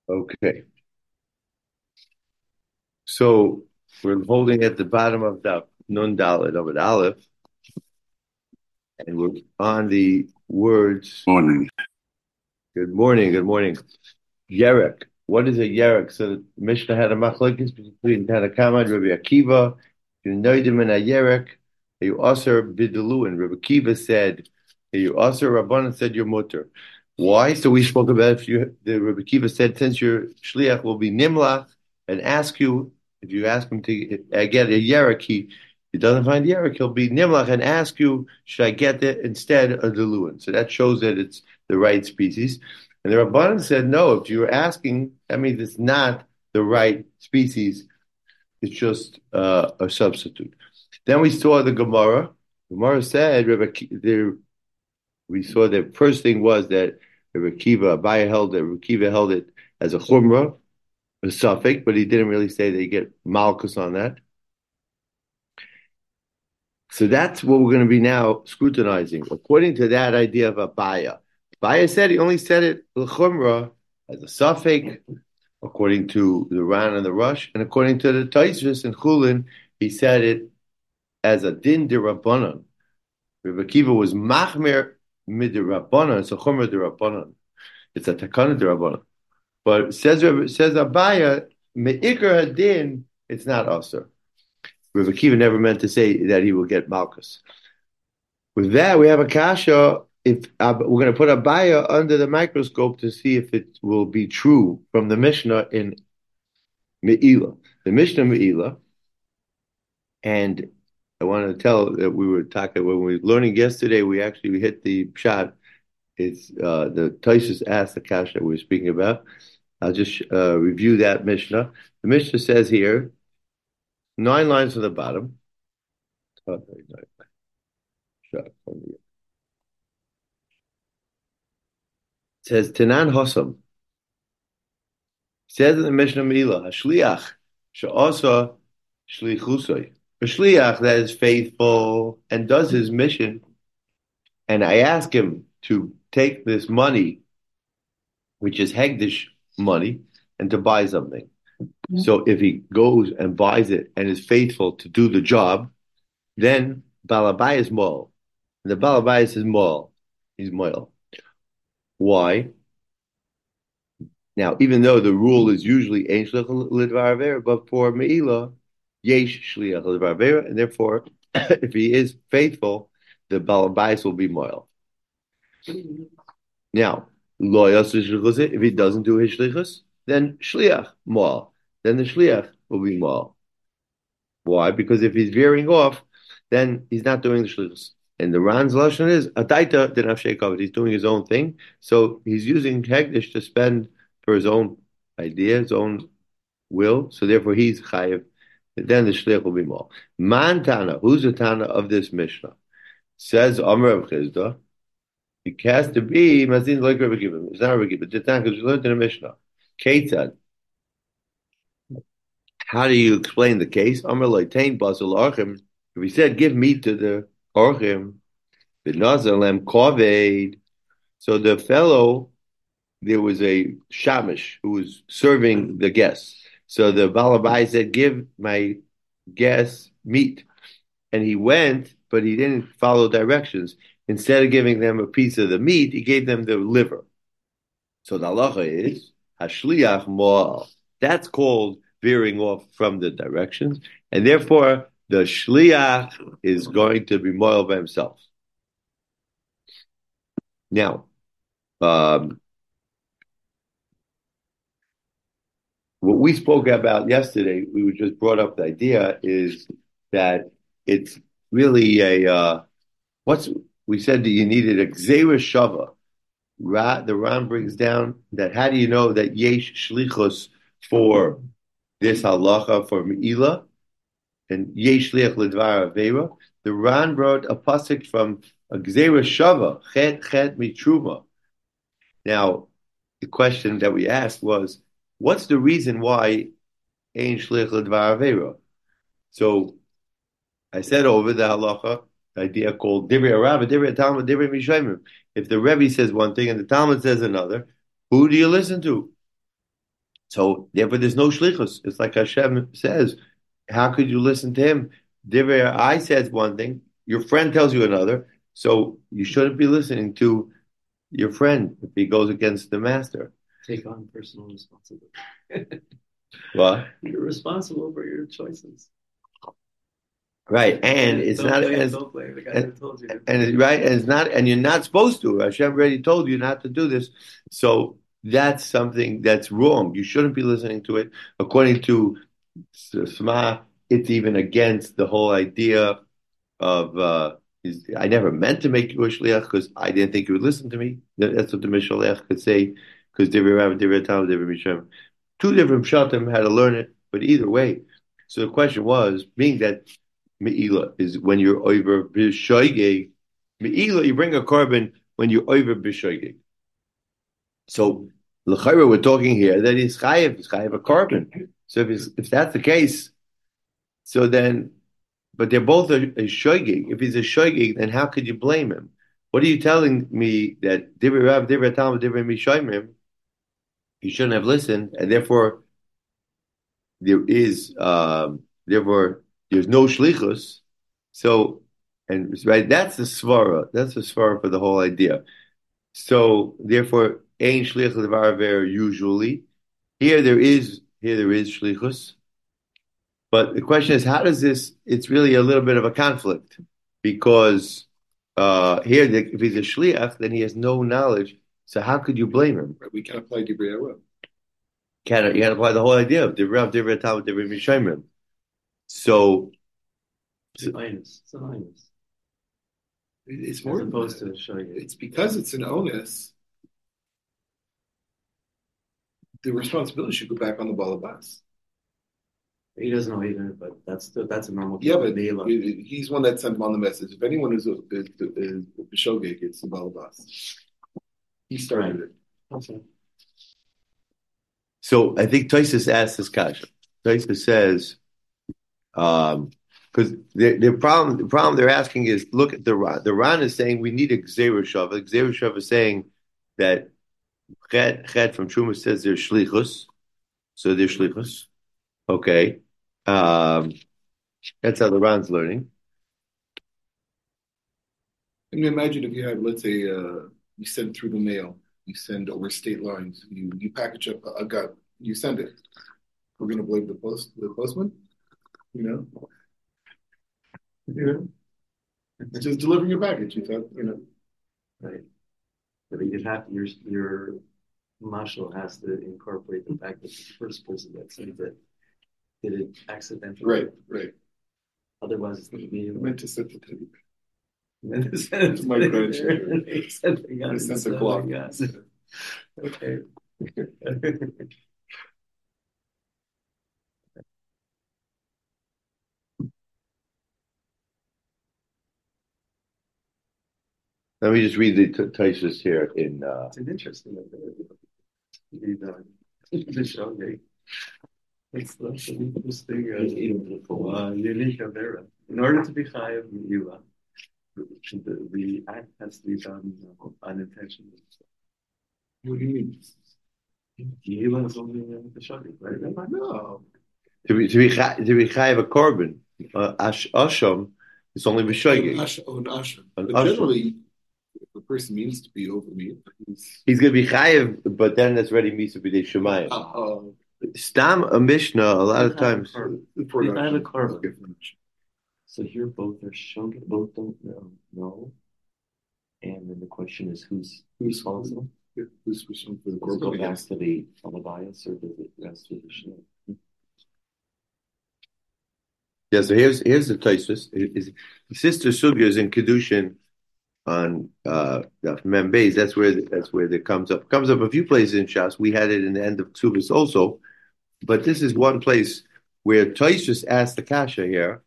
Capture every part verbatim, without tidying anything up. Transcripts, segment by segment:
Okay. So we're holding at the bottom of the Nun Dalet of an Aleph, and we're on the words. Morning. Good morning. Good morning. Yerek. What is a yerek? So the Mishnah had a machlokes between Tanakama and Rabbi Akiva. You know them in a yerek. You also bidalu, and Rabbi Akiva said, you also Rabbanan said you're mutter. Why? So we spoke about if you the Rabbi Akiva said since your shliach will be nimlach and ask you if you ask him to uh, get a yerek, he he doesn't find yerek, he'll be nimlach and ask you, should I get it instead of the luan? So that shows that it's the right species. And the Rabbanan said, no, if you're asking, that means it's not the right species. It's just uh, a substitute. Then we saw the Gemara. Gemara said, there, we saw the first thing was that Rebbe Kiva, Abaya held it, Rebbe Kiva held it as a chumrah, a suffix, but he didn't really say that you get malchus on that. So that's what we're going to be now scrutinizing. According to that idea of Abaya, Abaya said he only said it l'chumrah as a suffix, according to the Ran and the Rush, and according to the Taisvis and Chulin, he said it as a din de-rabbanan. Rebbe Kiva was machmer mid-rabbanan, it's a chumrah de-rabbanan. It's a takana de-rabbanan. But says says Abaya, me'ikar hadin, it's not usher. Rebbe Kiva never meant to say that he will get malchus. With that, we have a kasha. If uh, we're going to put Abaya under the microscope to see if it will be true from the Mishnah in Me'ila, the Mishnah Me'ila, and I want to tell that we were talking when we were learning yesterday. We actually hit the shot. It's uh, the Taisus asked the kasha that we were speaking about. I'll just uh, review that Mishnah. The Mishnah says here, nine lines from the bottom. Oh, it says Tanan Hosam. Says in the Mishnah Mila, Hashliach, Sha'asa Shlichusay. A shliach that is faithful and does his mission, and I ask him to take this money, which is Hegdish money, and to buy something. Mm-hmm. So if he goes and buys it and is faithful to do the job, then Balabai is Moel. The Balabai is Moel. He's Moel. Why? Now, even though the rule is usually Ein Shliach L'Dvar Avera, but for Me'ila, Yesh Shliach L'Dvar Avera, and therefore, if he is faithful, the Balabais will be Moel. Now, if he doesn't do his Shlichus, then Shliach Moel. Then the Shliach will be Moel. Why? Because if he's veering off, then he's not doing the Shlichus. And the Ran's Lashon is, Ataita didn't have Sheikhavit. He's doing his own thing. So he's using Hegdish to spend for his own idea, his own will. So therefore he's Chayiv. Then the Shliach will be more. Man Tana, who's the Tana of this Mishnah? Says Amr of Chizda, it has to be Mazin like Rebbe Kiva. It's not Rebbe Kiva. It's not because we learned in the Mishnah. Ketzad. How do you explain the case? Amr Leitain Basel Archim. If he said, give meat to the Archim, the Nazalem Koved. So the fellow, there was a shamish who was serving the guests. So the Balabai said, give my guests meat. And he went, but he didn't follow directions. Instead of giving them a piece of the meat, he gave them the liver. So the halacha is, hashliach mo'al. That's called veering off from the directions. And therefore, the shliach is going to be mo'al by himself. Now, um, what we spoke about yesterday, we were just brought up the idea is that it's really a, uh, what's, we said that you needed a gzeira shava. Ra, the Ram brings down that how do you know that yesh shlichus for this halacha for Me'ila and yesh shliach ledvar avera? The Ran brought a pasuk from a gzeira shava, chet chet mitruma. Now, the question that we asked was, what's the reason why ein shlich ledvar avera? So I said over the halacha idea called divrei Rav, divrei Talmud, divrei Mishayim. If the Rebbe says one thing and the Talmud says another, who do you listen to? So therefore, there's no shlichus. It's like Hashem says. How could you listen to him? Divrei I says one thing, your friend tells you another. So you shouldn't be listening to your friend if he goes against the master. Take on personal responsibility. What? You're responsible for your choices. Right, and it's don't not blame, as don't blame the guy and, that told you. and it's right, and it's not, and you're not supposed to. Hashem already told you not to do this, so that's something that's wrong. You shouldn't be listening to it. According to Sma, it's even against the whole idea of. Uh, is, I never meant to make you a shliach because I didn't think you would listen to me. That's what the Mishalech could say, because Divrei Rav, Divrei Tam, Divrei Mishem. Two different pshatim had to learn it, but either way. So the question was, being that Me'ila is when you're over b'shoigeg. Me'ila, you bring a carbon when you're over b'shoigeg. So l'chayra, we're talking here that he's chayiv, he's chayiv a carbon. So if if that's the case, so then, but they're both a, a shoigeg. If he's a shoigeg, then how could you blame him? What are you telling me that divrei Rav, divrei Talmud, divrei Mishaymim, you shouldn't have listened, and therefore there is um, therefore there's no shlichus. So and right, that's the svara. That's the svara for the whole idea. So therefore, ain shlichus levar usually. Here there is here there is shlichus, but the question is, how does this? It's really a little bit of a conflict because uh, here, if he's a shliach, then he has no knowledge. So how could you blame him? We can apply Divrei Arav. Can you can apply the whole idea of divrei Rav, divrei Talmud, divrei Mishaymim. So it's a minus. It's a minus. It's more as opposed to showing it. It's because it's an onus. The responsibility should go back on the balabas. He doesn't know either, but that's the, that's a normal. Yeah, but he's one that sent him on the message. If anyone is a shogeg, it's the balabas. He started it. Okay. So I think Tosfos asked this question. Tosfos says, um, because the, the problem the problem they're asking is, look at the Ran. The Ran is saying we need a Gzeira Shava. Gzeira Shava is saying that Chet, Chet from Truma says there's shlichus, so there's shlichus. Okay, um, that's how the Ran's learning. I mean, imagine if you have, let's say, uh, you send through the mail, you send over state lines, you you package up a, a gut, you send it. We're going to blame the post the postman, you know. Yeah. It's just delivering your package, you thought, you know. Right. But you have your your marshal has to incorporate the fact that the first person that sent it did it accidentally. Right, right. Otherwise, it's going to be meant to send the teddy bear. Meant to send my grandchildren. They sent the gun. They sent the clock. Okay. Let me just read the Tosfos here in. Uh, it's an interesting. The show, it's the interesting. Uh, unique Avera. In order to be chayav milah, the, the act has to be done unintentionally. What do you mean? Milah is only the shogeg, right? No. To be to be to be chayav a korban, uh, ash, asham, it's only b'shogeg. On asham. But generally, if a person means to be over me, he's, he's going to be chayav, but then that's already misa b'dei shemayim. Uh, Stam a mishnah a lot of times. I have a korban. So here both are shogeg, both don't know, no. And then the question is who's who's responsible? Who's responsible for the korban? Does it go back yes. to the Alabias or does it rest with the shliach? Yeah, so here's here's the Tosfos. The sister Sugya is in Kedushin on uh Mem Beis. That's where the, that's where it comes up. It comes up a few places in Shas. We had it in the end of Ksubis also, but this is one place where Tosfos asked the kasha here.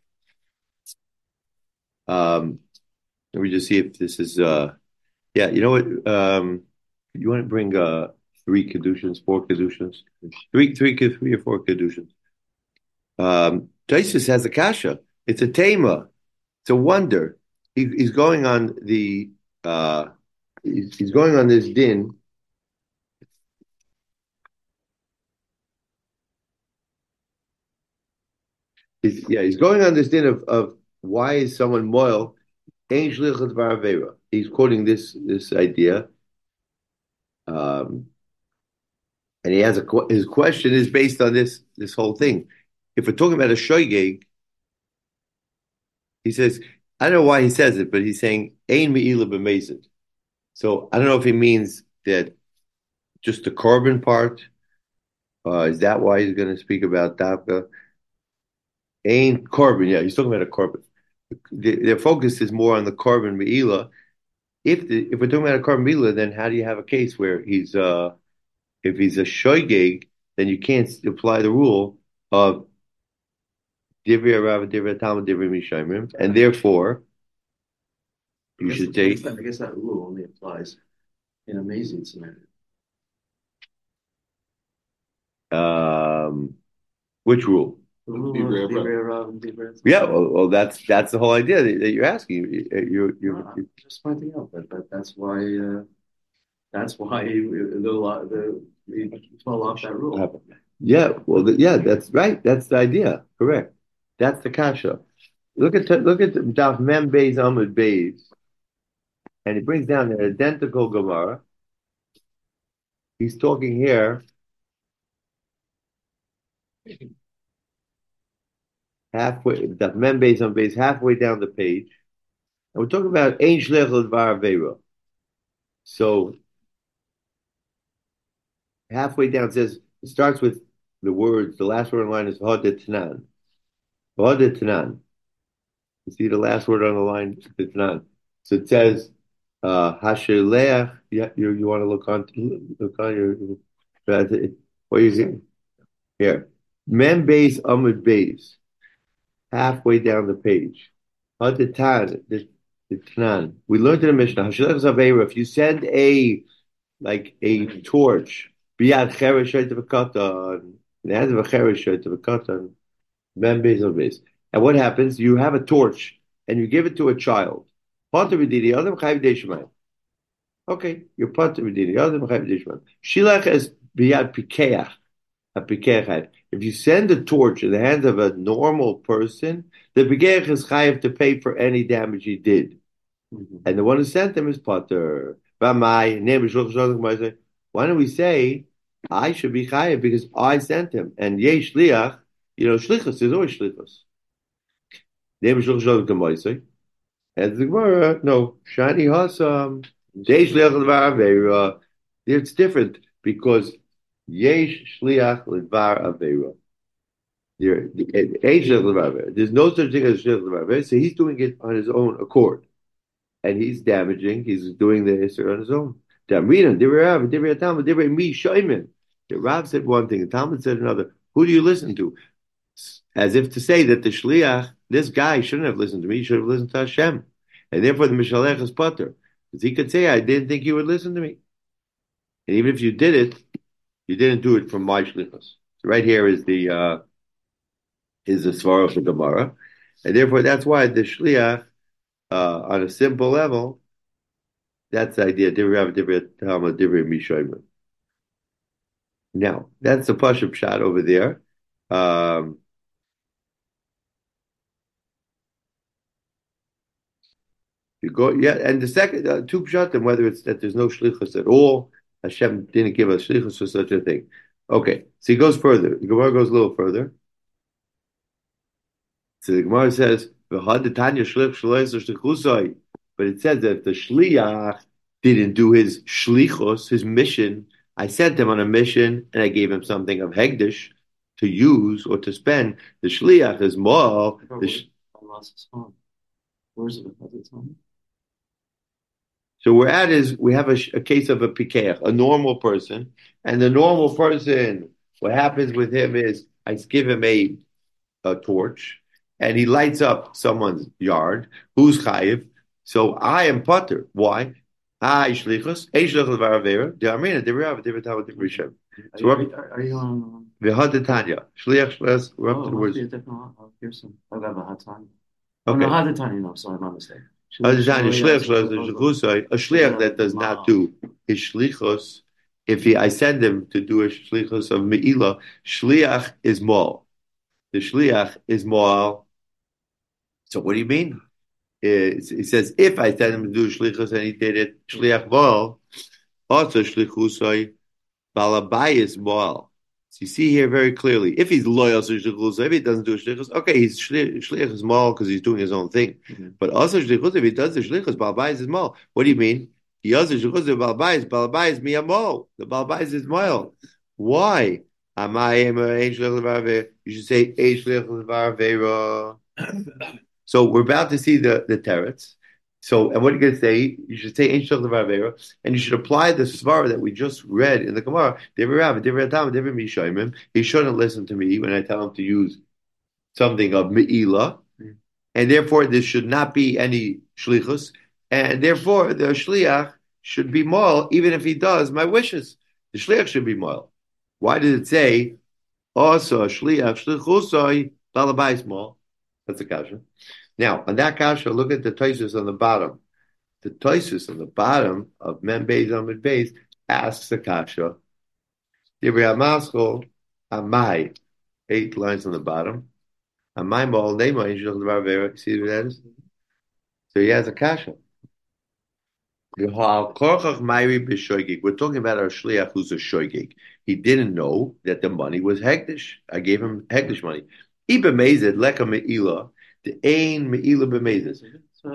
Um, let me just see if this is uh yeah. You know what? Um, you want to bring uh three Kedushins, four Kedushins, three three three or four Kedushins. Um, Tosfos has a kasha. It's a tema. It's a wonder. He, he's going on the. Uh, he's, he's going on this din. He's, yeah, he's going on this thing of, of why is someone moil? Ein shliach l'dvar aveira. He's quoting this this idea, um, and he has a his question is based on this this whole thing. If we're talking about a shoygeg, he says I don't know why he says it, but he's saying ein me'ila b'mezid. So I don't know if he means that just the carbon part. Uh, is that why he's going to speak about Dafka? Ain't carbon, yeah, he's talking about a carbon. The, their focus is more on the carbon me'ila. If the, if we're talking about a carbon me'ila, then how do you have a case where he's uh if he's a shoygeg, then you can't apply the rule of divrei Rav, divrei Talmud, divrei Mishaimim, and therefore you I should guess, take. I guess that rule only applies in amazing scenario. Um, which rule? The rule Divrei of Rav. divrei Rav and divrei Talmud. Yeah, well, well, that's that's the whole idea that, that you're asking. You, you, you, No, I'm just pointing out that, that that's why uh, that's why the the, the we fell off that rule. yeah, well, the, yeah, that's right. That's the idea. Correct. That's the kasha. Look at look at Daf Mem Beis Amud Beis, and he brings down the identical Gemara. He's talking here halfway. Daf Mem Beis Amud Beis, halfway down the page, and we're talking about Ein Shlech L'Dvar Aveira. So halfway down it says it starts with the words. The last word in line is Hodetanan. Hodetanan. You see the last word on the line, Hodetanan. So it says uh Hashileach. Yeah, you you want to look on look on your what are you saying here? Mem Beis Amud Beis. Halfway down the page. Hodatan, the the Tanan. We learned in the Mishnah. Hashileach Zaveira. If you send a like a torch. Biyad cheresh of a katan, the hands of a cheresh of a katan, mem beis of beis. And what happens? You have a torch and you give it to a child. Pater v'didi adam chayv deishmayim. Okay, you're pater v'didi adam chayv deishmayim. Shilach is biyad pikeach, a pikeach. If you send a torch in the hands of a normal person, the pikeach is chayav to pay for any damage he did, mm-hmm. And the one who sent him is pater. V'amai name is. Why don't we say I should be chayav because I sent him? And yesh shliach, you know, shlichus is always shlichus. And the Gemara, no, shani hasam, yesh shliach l'dvar aveira. It's different because yesh shliach l'dvar aveira. There's no such thing as shliach l'dvar aveira, so he's doing it on his own accord, and he's damaging. He's doing the issur on his own. The Rav said one thing, the Talmud said another. Who do you listen to? As if to say that the shliach, this guy shouldn't have listened to me, he should have listened to Hashem. And therefore the Mishalech is pater. Because he could say, I didn't think you would listen to me. And even if you did it, you didn't do it from my shlichus. So right here is the uh, is the svara of the Gemara. And therefore that's why the shliach, uh, on a simple level, that's the idea. Now, that's the Pashup shot over there. Um, you go, yeah, and the second uh, two pshatim, whether it's that there's no shlichus at all, Hashem didn't give us shlichus for such a thing. Okay, so he goes further. The Gemara goes a little further. So the Gemara says, but it says that if the shliach didn't do his shlichus, his mission, I sent him on a mission and I gave him something of hegdish to use or to spend. The shliach is more. The sh- Where's it at the time? So we're at is we have a, a case of a pikeach, a normal person, and the normal person. What happens with him is I give him a a torch, and he lights up someone's yard. Who's chayiv? So I am pater. Why? Ah, ishlichus, ishlichus varavera. The amrina, the rav, the v'tav, the rishon. So are you on the Hadatanya? Shliach shliach. We're up to the words. Pearson. I got the Hadatanya. Okay. No, Hadatanya. No, sorry, my mistake. Hadatanya, shliach shliach. A shliach that does not do his shlichus. If he, I send him to do a shlichus of meila, shliach is mal. the shliach is moal. So what do you mean? It, it says if I send him to do shlichus and he did it shliach moal, also shlichusoi balabayis moal. So you see here very clearly, if he's loyal to shlichus, if he doesn't do shlichus, okay, he's shliach is moal because he's doing his own thing. Mm-hmm. But also shlichus, if he does the shlichus, balabayis is moal. What do you mean? He does the shlichus, balabayis, balabayis miyamol. The balabayis is moal. Why? You should say So we're about to see the the teretz. So, and what are you going to say? You should say Ein Shlech Levar Avera, and you should apply the svara that we just read in the Gemara. He shouldn't listen to me when I tell him to use something of meila, and therefore there should not be any shlichus, and therefore the shliach should be moel, even if he does my wishes. The shliach should be moel. Why did it say also shliach shlichusoi balabais moel? That's a kasha. Now, on that kasha, look at the Tosfos on the bottom. The Tosfos on the bottom of Mem Beis Amud Beis asks the kasha. Divrei Hamaschol Amai, eight lines on the bottom. Amai Moel Neima Yishloch Levar Avera. See what that is? So he has a kasha. We're talking about our shliach who's a shoygig. He didn't know that the money was hektish. I gave him hektish money. Iba mezed leka meila. The ain meila b'mezid.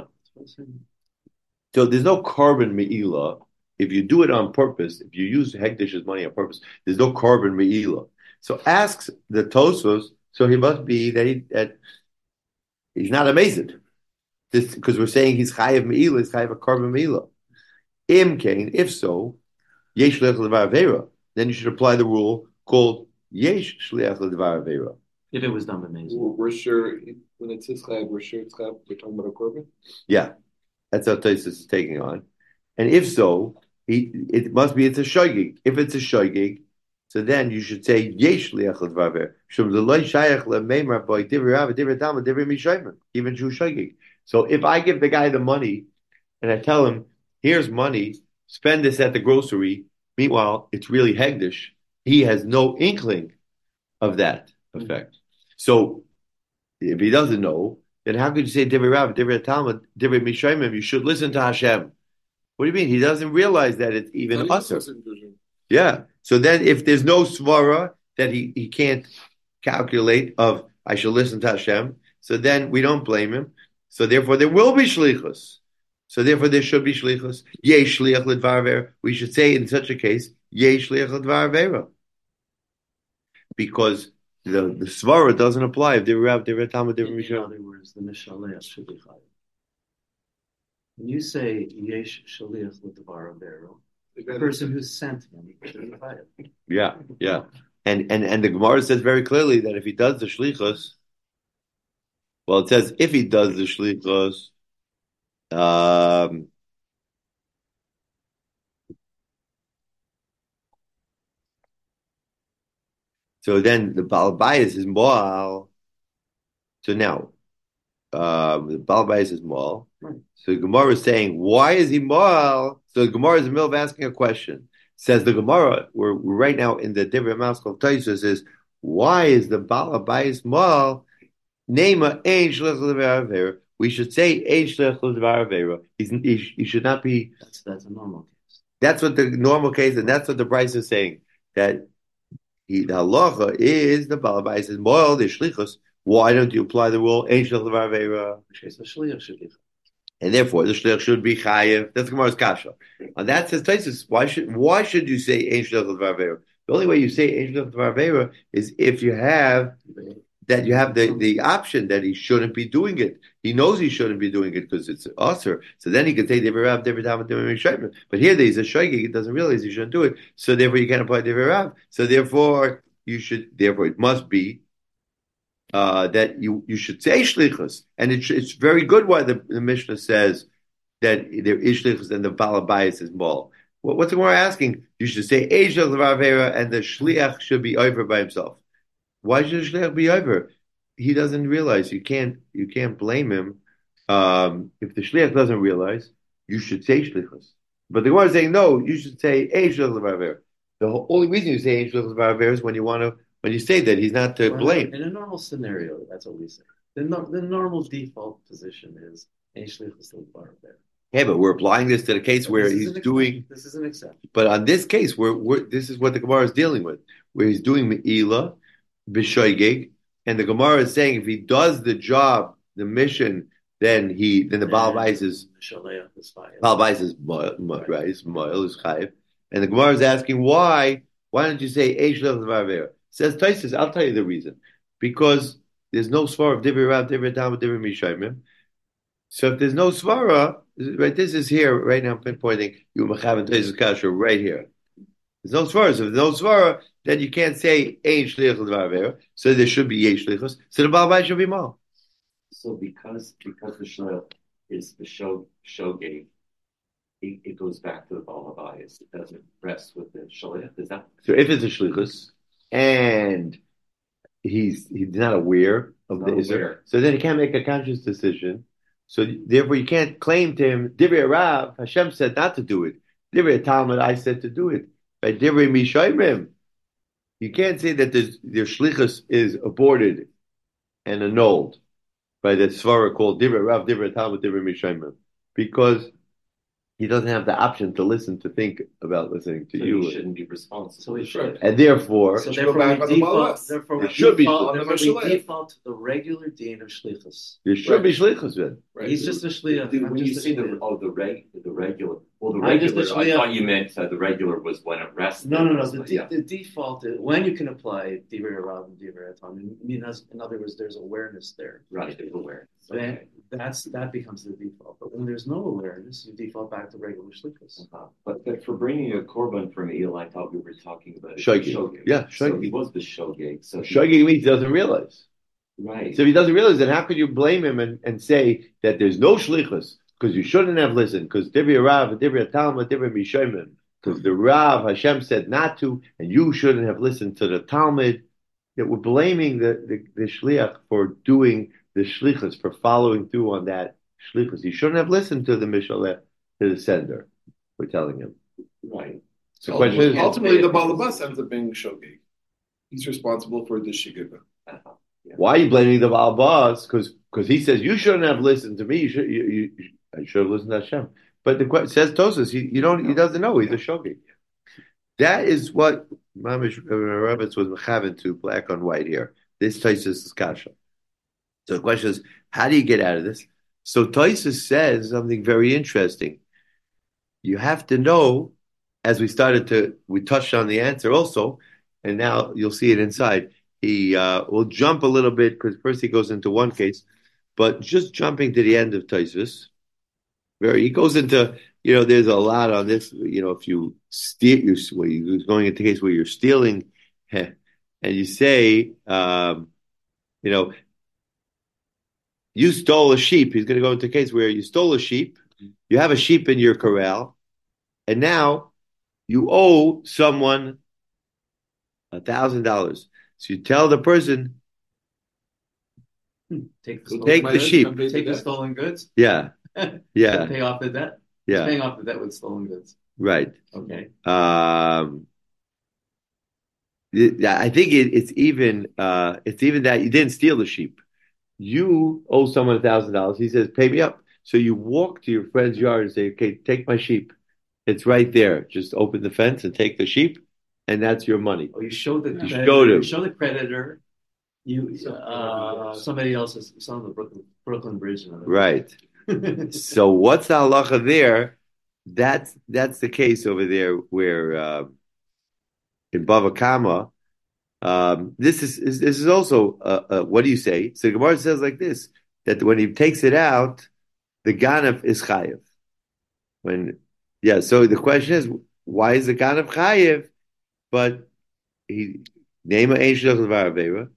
So there's no carbon meila. If you do it on purpose, if you use hekdish's money on purpose, there's no carbon meila. So asks the Tosfos. So he must be that, he, that he's not amazed. This because we're saying he's chayav meila, he's chayav a carbon meila. Im kain, if so, yesh shliach levar avera. Then you should apply the rule called yesh shliach levar avera. If it was done amazing, we're, we're sure when it says chayav, we're sure it's chayav. We're talking about a korban. Yeah, that's how Tosfos is taking on. And if so, he, it must be it's a shoygig. If it's a shoygig, so then you should say yesh shliach levar avera. Shum zeloi shayach lemeimar boy divrei Rav divrei Talmud divrei mishayim even true shoygig. So if I give the guy the money and I tell him, here's money, spend this at the grocery. Meanwhile, it's really hegdish. He has no inkling of that effect. Mm-hmm. So, if he doesn't know, then how could you say Divrei Rav, Divrei Talmud, Divrei Mishayim? You should listen to Hashem. What do you mean? He doesn't realize that it's even usher. Yeah. So then, if there's no svara that he, he can't calculate of I should listen to Hashem, so then we don't blame him. So therefore, there will be shlichus. So therefore, there should be shlichus. Yesh shliach ledvar avera. We should say in such a case, yesh shliach ledvar avera, because the the svara doesn't apply if they were out there at Talmud. In other words, the mishaleh should be chayav. When you say yesh shliach ledvar avera, the person who sent him should be chayav. Yeah, yeah, and and and the Gemara says very clearly that if he does the shlichus, well, it says if he does the shlichus. Um, so then the Balabayas is Moal. So now, um, the Balabayas is Moal. Right. So the Gemara is saying, why is he Moal? So the Gemara is in the middle of asking a question. Says the Gemara, we're, we're right now in the Divrei Hamaschol Tosfos says, why is the Balabayas Moal? Nema Ein Shlech Levar Avera. We should say Ein Shlech Levar Avera. He should not be. That's that's a normal case. That's what the normal case, and that's what the Bryce is saying. That he, the halacha is the balabais says moel the shlichus. Why don't you apply the rule Ein Shlech Levar Avera? The shliach should be. And therefore, the shliach should be chayev. That's Gemara's kasha. And that says Tosfos. Why should why should you say Ein Shlech Levar Avera? The only way you say Ein Shlech Levar Avera is if you have. That you have the, the option that he shouldn't be doing it. He knows he shouldn't be doing it because it's usher. So then he can say Divrei Rav, Divrei Talmud, Divrei Mishayim. But here he's a shoygig, he doesn't realize he shouldn't do it. So therefore you can't apply Divrei Rav. So therefore you should, therefore it must be uh, that you, you should say shlichus. And it, it's very good why the, the Mishnah says that there is shlichus and the balabayas is mol. Well, what's the more asking? You should say Ein Shlech Levar Avera and the shliach should be over by himself. Why should the shliach be over? He doesn't realize. You can't. You can't blame him. Um, if the shliach doesn't realize, you should say shlichus. But the one is saying no. You should say Ein Shlech Levar Avera. The whole, only reason you say Ein Shlech Levar Avera is when you want to when you say that, he's not to Well, blame. in a normal scenario, that's what we say. The, no, the normal default position is Ein Shlichus L'Dvar there. Yeah, but we're applying this to the case But where this is he's an exception. doing. This is an exception. But on this case, we're, we're this is what the Gemara is dealing with, where he's doing Me'ila, B'shoigeg, and the Gemara is saying if he does the job, the mission, then he then the Baal Bais is Shaleach is fine. Baal Bais is mo- mo- right, is moil is chayiv, and the Gemara is asking why why don't you say Eish Lech L'Varver? Says Taisus, I'll tell you the reason, because there's no svara of Divrei Rav, Divrei Talmud, Divrei Mishayimim. So if there's no svara, right, this is here right now. I'm pinpointing you Mechav and Taisus Kasher right here. There's no svara. So if there's no svara, then you can't say Ein Shliach L'Varver. So there should be Eish Shlichus. So the Baal Bais should be mal. So because because the shliach is the show shogeg, it, it goes back to the Baal Habayis. It doesn't rest with the shliach. Is that So if it's a shlichus and he's he's not aware of Not the Isser, aware. so then he can't make a conscious decision. So therefore, you can't claim to him Divrei Rav. Hashem said not to do it. Divrei Talmud, I said to do it. By Divrei Mishayimim, you can't say that there's, their shlichus is aborted and annulled by the svara called Divrei Rav, Divrei Talmud, Divrei Mishayimim, because he doesn't have the option to listen, to think about listening to so you. you shouldn't be responsible? So we That's should. right. And therefore, So It should go therefore back we on the Baal default. Bais. Therefore It we should be default. on the Therefore we Shliach. default to the regular din of shlichus. there should Right. be shlichus then. Right. He's just a shliach. Dude, I'm when you just a see the shliach. oh the reg the regular well the I'm just a regular I shliach. thought you meant uh, the regular was when it rested. No, no, no. The, de- yeah. the default is when you can apply divrei Rav and divrei Talmud. I mean, as- in other words, there's awareness there. Right, there's awareness. Then Okay. that's that becomes the default. But when there's no awareness, you default back to regular shlichus. Uh-huh. But, but for bringing a korban from Eli, I thought we were talking about Shogeg. shogeg. Yeah, So shogeg. he was the shogeg. So he- Shogeg means he doesn't realize. right. So if he doesn't realize, then how could you blame him and, and say that there's no shlichus because you shouldn't have listened because Divrei Rav, Divrei Talmud, Divrei Mishayimim, because the Rav Hashem said not to, and you shouldn't have listened to the Talmud. That we're blaming the, the, the shliach for doing the shlichus, for following through on that shlichus. He shouldn't have listened to the mishaleh, to the sender. We're telling him. Right. So the question is, Ultimately, the Baal Bais ends up being shogeg. He's responsible for the shigiga. Uh-huh. Yeah. why are you blaming the Baal Bais? Because because he says you shouldn't have listened to me. You should you, you, you I should have listened to Hashem. But the question says Tosas, he you don't he doesn't know he's a shogeg. That is what Mamish Rebetz was mechaven to black on white here. This Tosas is kasha. So the question is, how do you get out of this? So Tosas says something very interesting. You have to know, as we started to, we touched on the answer also, and now you'll see it inside. He uh, will jump a little bit because first he goes into one case, but just jumping to the end of Tosfos, very he goes into, you know, there's a lot on this. You know, if you steal, you well, you're going into a case where you're stealing, and you say, um, you know, you stole a sheep. He's going to go into a case where you stole a sheep. You have a sheep in your corral, and now you owe someone a thousand dollars. So you tell the person, Take the Go stolen take my the head, sheep. come pay Take the debt. stolen goods. Yeah, yeah, Pay off the debt. yeah, Paying off the debt with stolen goods. right. Okay. Um, it- I think it, it's even uh, it's even that you didn't steal the sheep. You owe someone a thousand dollars. He says, "Pay me up." So you walk to your friend's yard and say, "Okay, take my sheep. It's right there. Just open the fence and take the sheep, and that's your money." Oh, you show the You creditor, showed him. you show the creditor. You uh, somebody else's some of the Brooklyn Brooklyn Bridge. And other- Right. So what's the halacha there? That's that's the case over there where uh, in Bava Kama. Um, this is, is this is also uh, uh, what do you say? So Gemara says like this, that when he takes it out, the ganav is chayiv. When yeah, so the question is, why is the ganav chayiv? But he name an ancient of Varavera.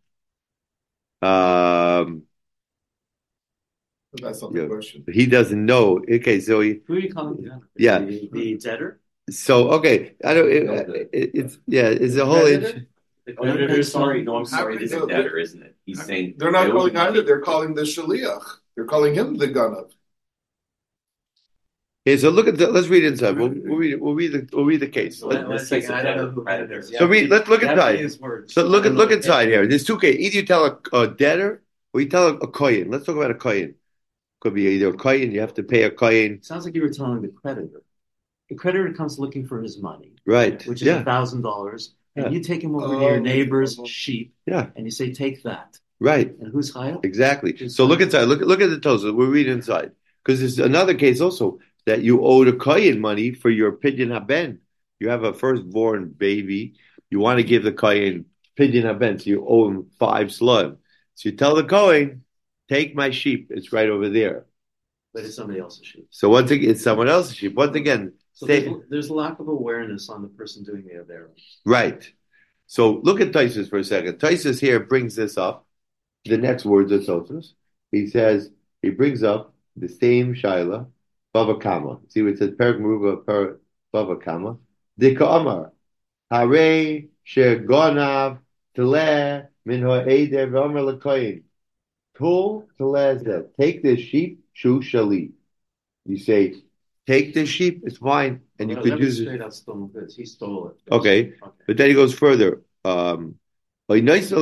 Um, But that's not Yeah. the question. he doesn't know. Okay, so he Who are you calling? the- Yeah. the, the debtor. so okay. I don't. It, it, it's yeah. It's a whole. Creditor? The Oh, no, no, no, creditor's sorry. son? No, I'm sorry. This is No, debtor, isn't it? He's saying They're not they owe calling money. either. They're calling the shaliach. They're calling him the ganav. Okay, so look at the, let's read inside. We'll, we'll read we'll read the we'll read the case. Well, Let- One second, I don't know who creditors. so read let's look You have to inside. use words. So look I at don't look know inside what here. There's two cases. Either you tell a, a debtor or you tell a, a kohen. Let's talk about a kohen. Could be either a kohen, you have to pay a kohen. Sounds like you were telling the creditor. The creditor comes looking for his money, Right. which is Yeah. a thousand dollars, and Yeah. you take him over Oh, to your neighbor's okay. sheep, Yeah. and you say, "Take that." Right. And who's chayav? Exactly. So look inside. Look look at the Tosas. We'll read inside. Because there's another case also that you owed a kohen money for your pidyon haben. You have a firstborn baby. You want to give the kohen pidyon haben, so you owe him five slug. So you tell the kohen, take my sheep. It's right over there. But it's somebody else's sheep. So once again, it's someone else's sheep. Once again, So say, there's, there's a lack of awareness on the person doing the avera. right. So look at Taisus for a second. Taisus here brings this up. The next words of Tosfos. He says, he brings up the same Shaila, Bava Kama. See what it says, Perak Meruba, per Bava Kama. Dika Amar, Hare Shegonav Teleh Min Ha'eder V'Omer L'Koyin. Tul Teleh Zeh. Take this sheep, Shu Shali. You say, take this sheep, it's mine, and you Well, could that was use it. straight out stolen goods. He stole it. Okay. But then he goes further. Um, or you want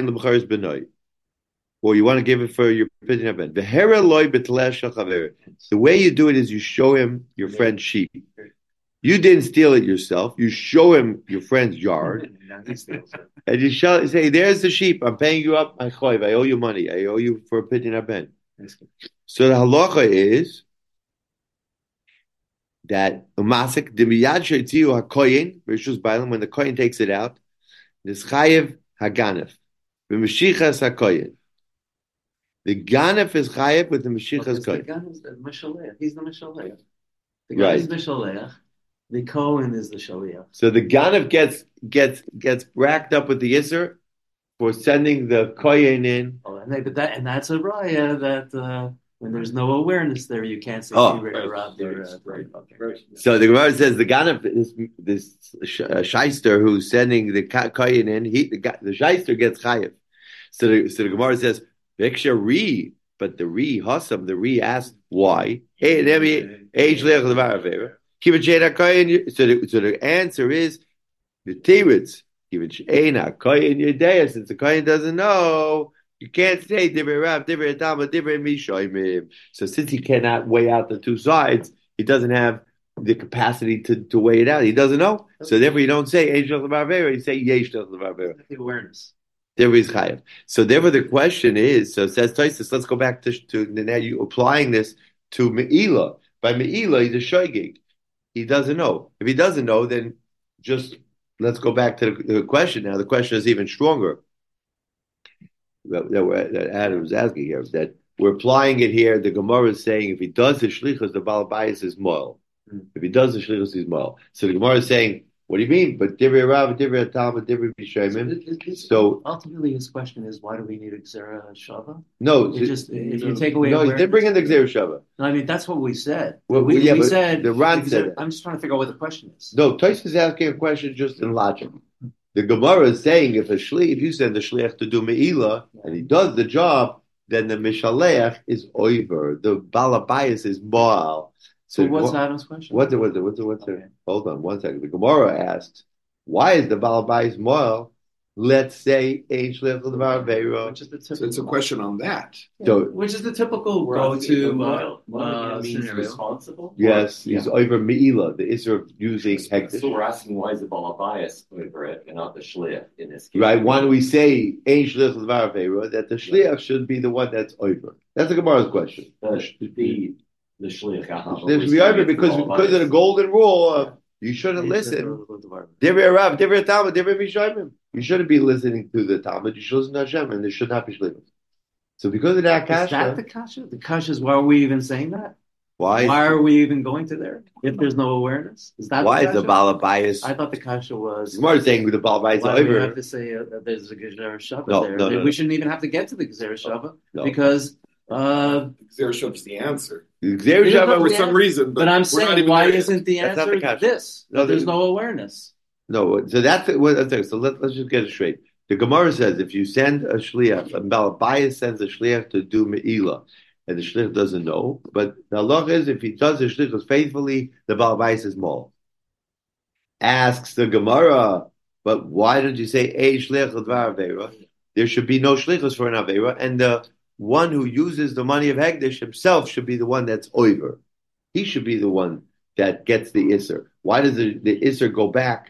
to give it for your pidyon haben. The way you do it is you show him your friend's sheep. You didn't steal it yourself. You show him your friend's yard, Now he steals it. and you shall say, "There's the sheep. I'm paying you up. I I owe you money. I owe you for a pidyon haben." So the halacha is that umasik demiyad sheitziu hakoyin rishus bailam, when the koyin takes it out, this chayev haganef b'mashichas hakoyin. The ganef is chayev with the mashichas The koyin. guy is the Mishaleach. He's the Mishaleach. The guy Right. is Mishaleach. The Cohen is the Shaliach. So the ganef gets gets gets racked up with the yisr for sending the koyin in. Oh, and, they, but that, and that's a raya that uh, when there's no awareness there, you can't say Oh. Right, Rob, Right, uh, right, okay. right. So the Gemara says the ganef, this this sh- uh, shyster who's sending the ka- koyin in, he the, ga- the shyster gets chayev. So the so the Gemara says Viksha Ri, but the Ri Hassam, the Ri asked why. Hey, let me age leach levar avera. Kiva Jena koyin. So the so the answer is the Tiritz. Kiva Jena koyin Yedea. Since the koyin doesn't know, you can't say divrei Rav, divrei Talmud, divrei Mishoimim. So since he cannot weigh out the two sides, he doesn't have the capacity to, to weigh it out. He doesn't know. So therefore, you don't say age leach levar avera. You say yesh leach levar avera. The awareness. There is chayav. So therefore, the question is. So it says Tosfos. Let's go back to to now. You applying this to Meila. By Meila, he's a shoygig. He doesn't know. If he doesn't know, then just let's go back to the, the question. Now the question is even stronger. That, that, that Adam was asking here that we're applying it here. The Gemara is saying if he does the shlichus, the Baal Bayis is moel. Mm. If he does the shlichus, he's moel. So the Gemara is saying, what do you mean? But divrei Rav, divrei Talmud, divrei Bishayimim. So Ultimately, his question is, why do we need a Xera Shava? no, It just, if you take away no, he awareness, did bring in the Gzeir Shava. No, I mean, that's what we said. Well, we, yeah, we but said, the Ran because said it. I'm just trying to figure out what the question is. No, Tosfos is asking a question just in logic. The Gemara is saying if a shli, if you send the shliach to do meila and he does the job, then the mishaleach is over. The balabayas is moal. So what's what, Adam's question? What's it? What's it? What's it? What's it? Okay. Hold on one second. The Gemara asks, why is the balabayas moal? Let's say ein shliach l'davar veiro. Which is the typical, So it's a question on that. So which is the typical Right. go to uh, Moel. Moel uh, means scenario. responsible. yes, Yeah. he's over meila. The isra of using So hektish. we're asking why is the Baal Bias over it and not the shliach in this case? Right? Why do we say ein shliach l'davar veiro? That the shliach should be the one that's over. That's the Gemara's question. The the, the shliach. There should be over because because of the golden rule of you shouldn't listen. Divrei Rav, divrei Talmud, divrei Mishayimim. You shouldn't be listening to the Talmud. You should listen to Hashem, and there should not be shlichus. So because of that Is that kasha, the kasha? The kasha is why are we even saying that? why Why is, are we even going to there if there's no awareness? Is that why the is the kasha? Bala bias? I thought the kasha was. Gemara is saying the Bala bias is Why do we have over. to say uh, that there's a Gezerah Shava No, there? no, no, we no. shouldn't even have to get to the Gezerah Shava No. because. Uh, Xeroshov's the answer. Xer Yeah, Shava For yeah. some reason, but, but I'm we're not saying, even why there yet. isn't the That's not answer the kasha. this? No, That there's the- no awareness. No, so that's what I'm saying. So let, let's just get it straight. The Gemara says if you send a shliach, a Bala bias sends a shliach to do meila, and the shlich doesn't know. But the halacha is if he does the shlichus faithfully, the Baal Bais is mol. Asks the Gemara, but why did you say a shlich l'dvar avera? There should be no shlichus for an avera, and the one who uses the money of Hegdish himself should be the one that's over. He should be the one that gets the Isser. Why does the, the Isser go back?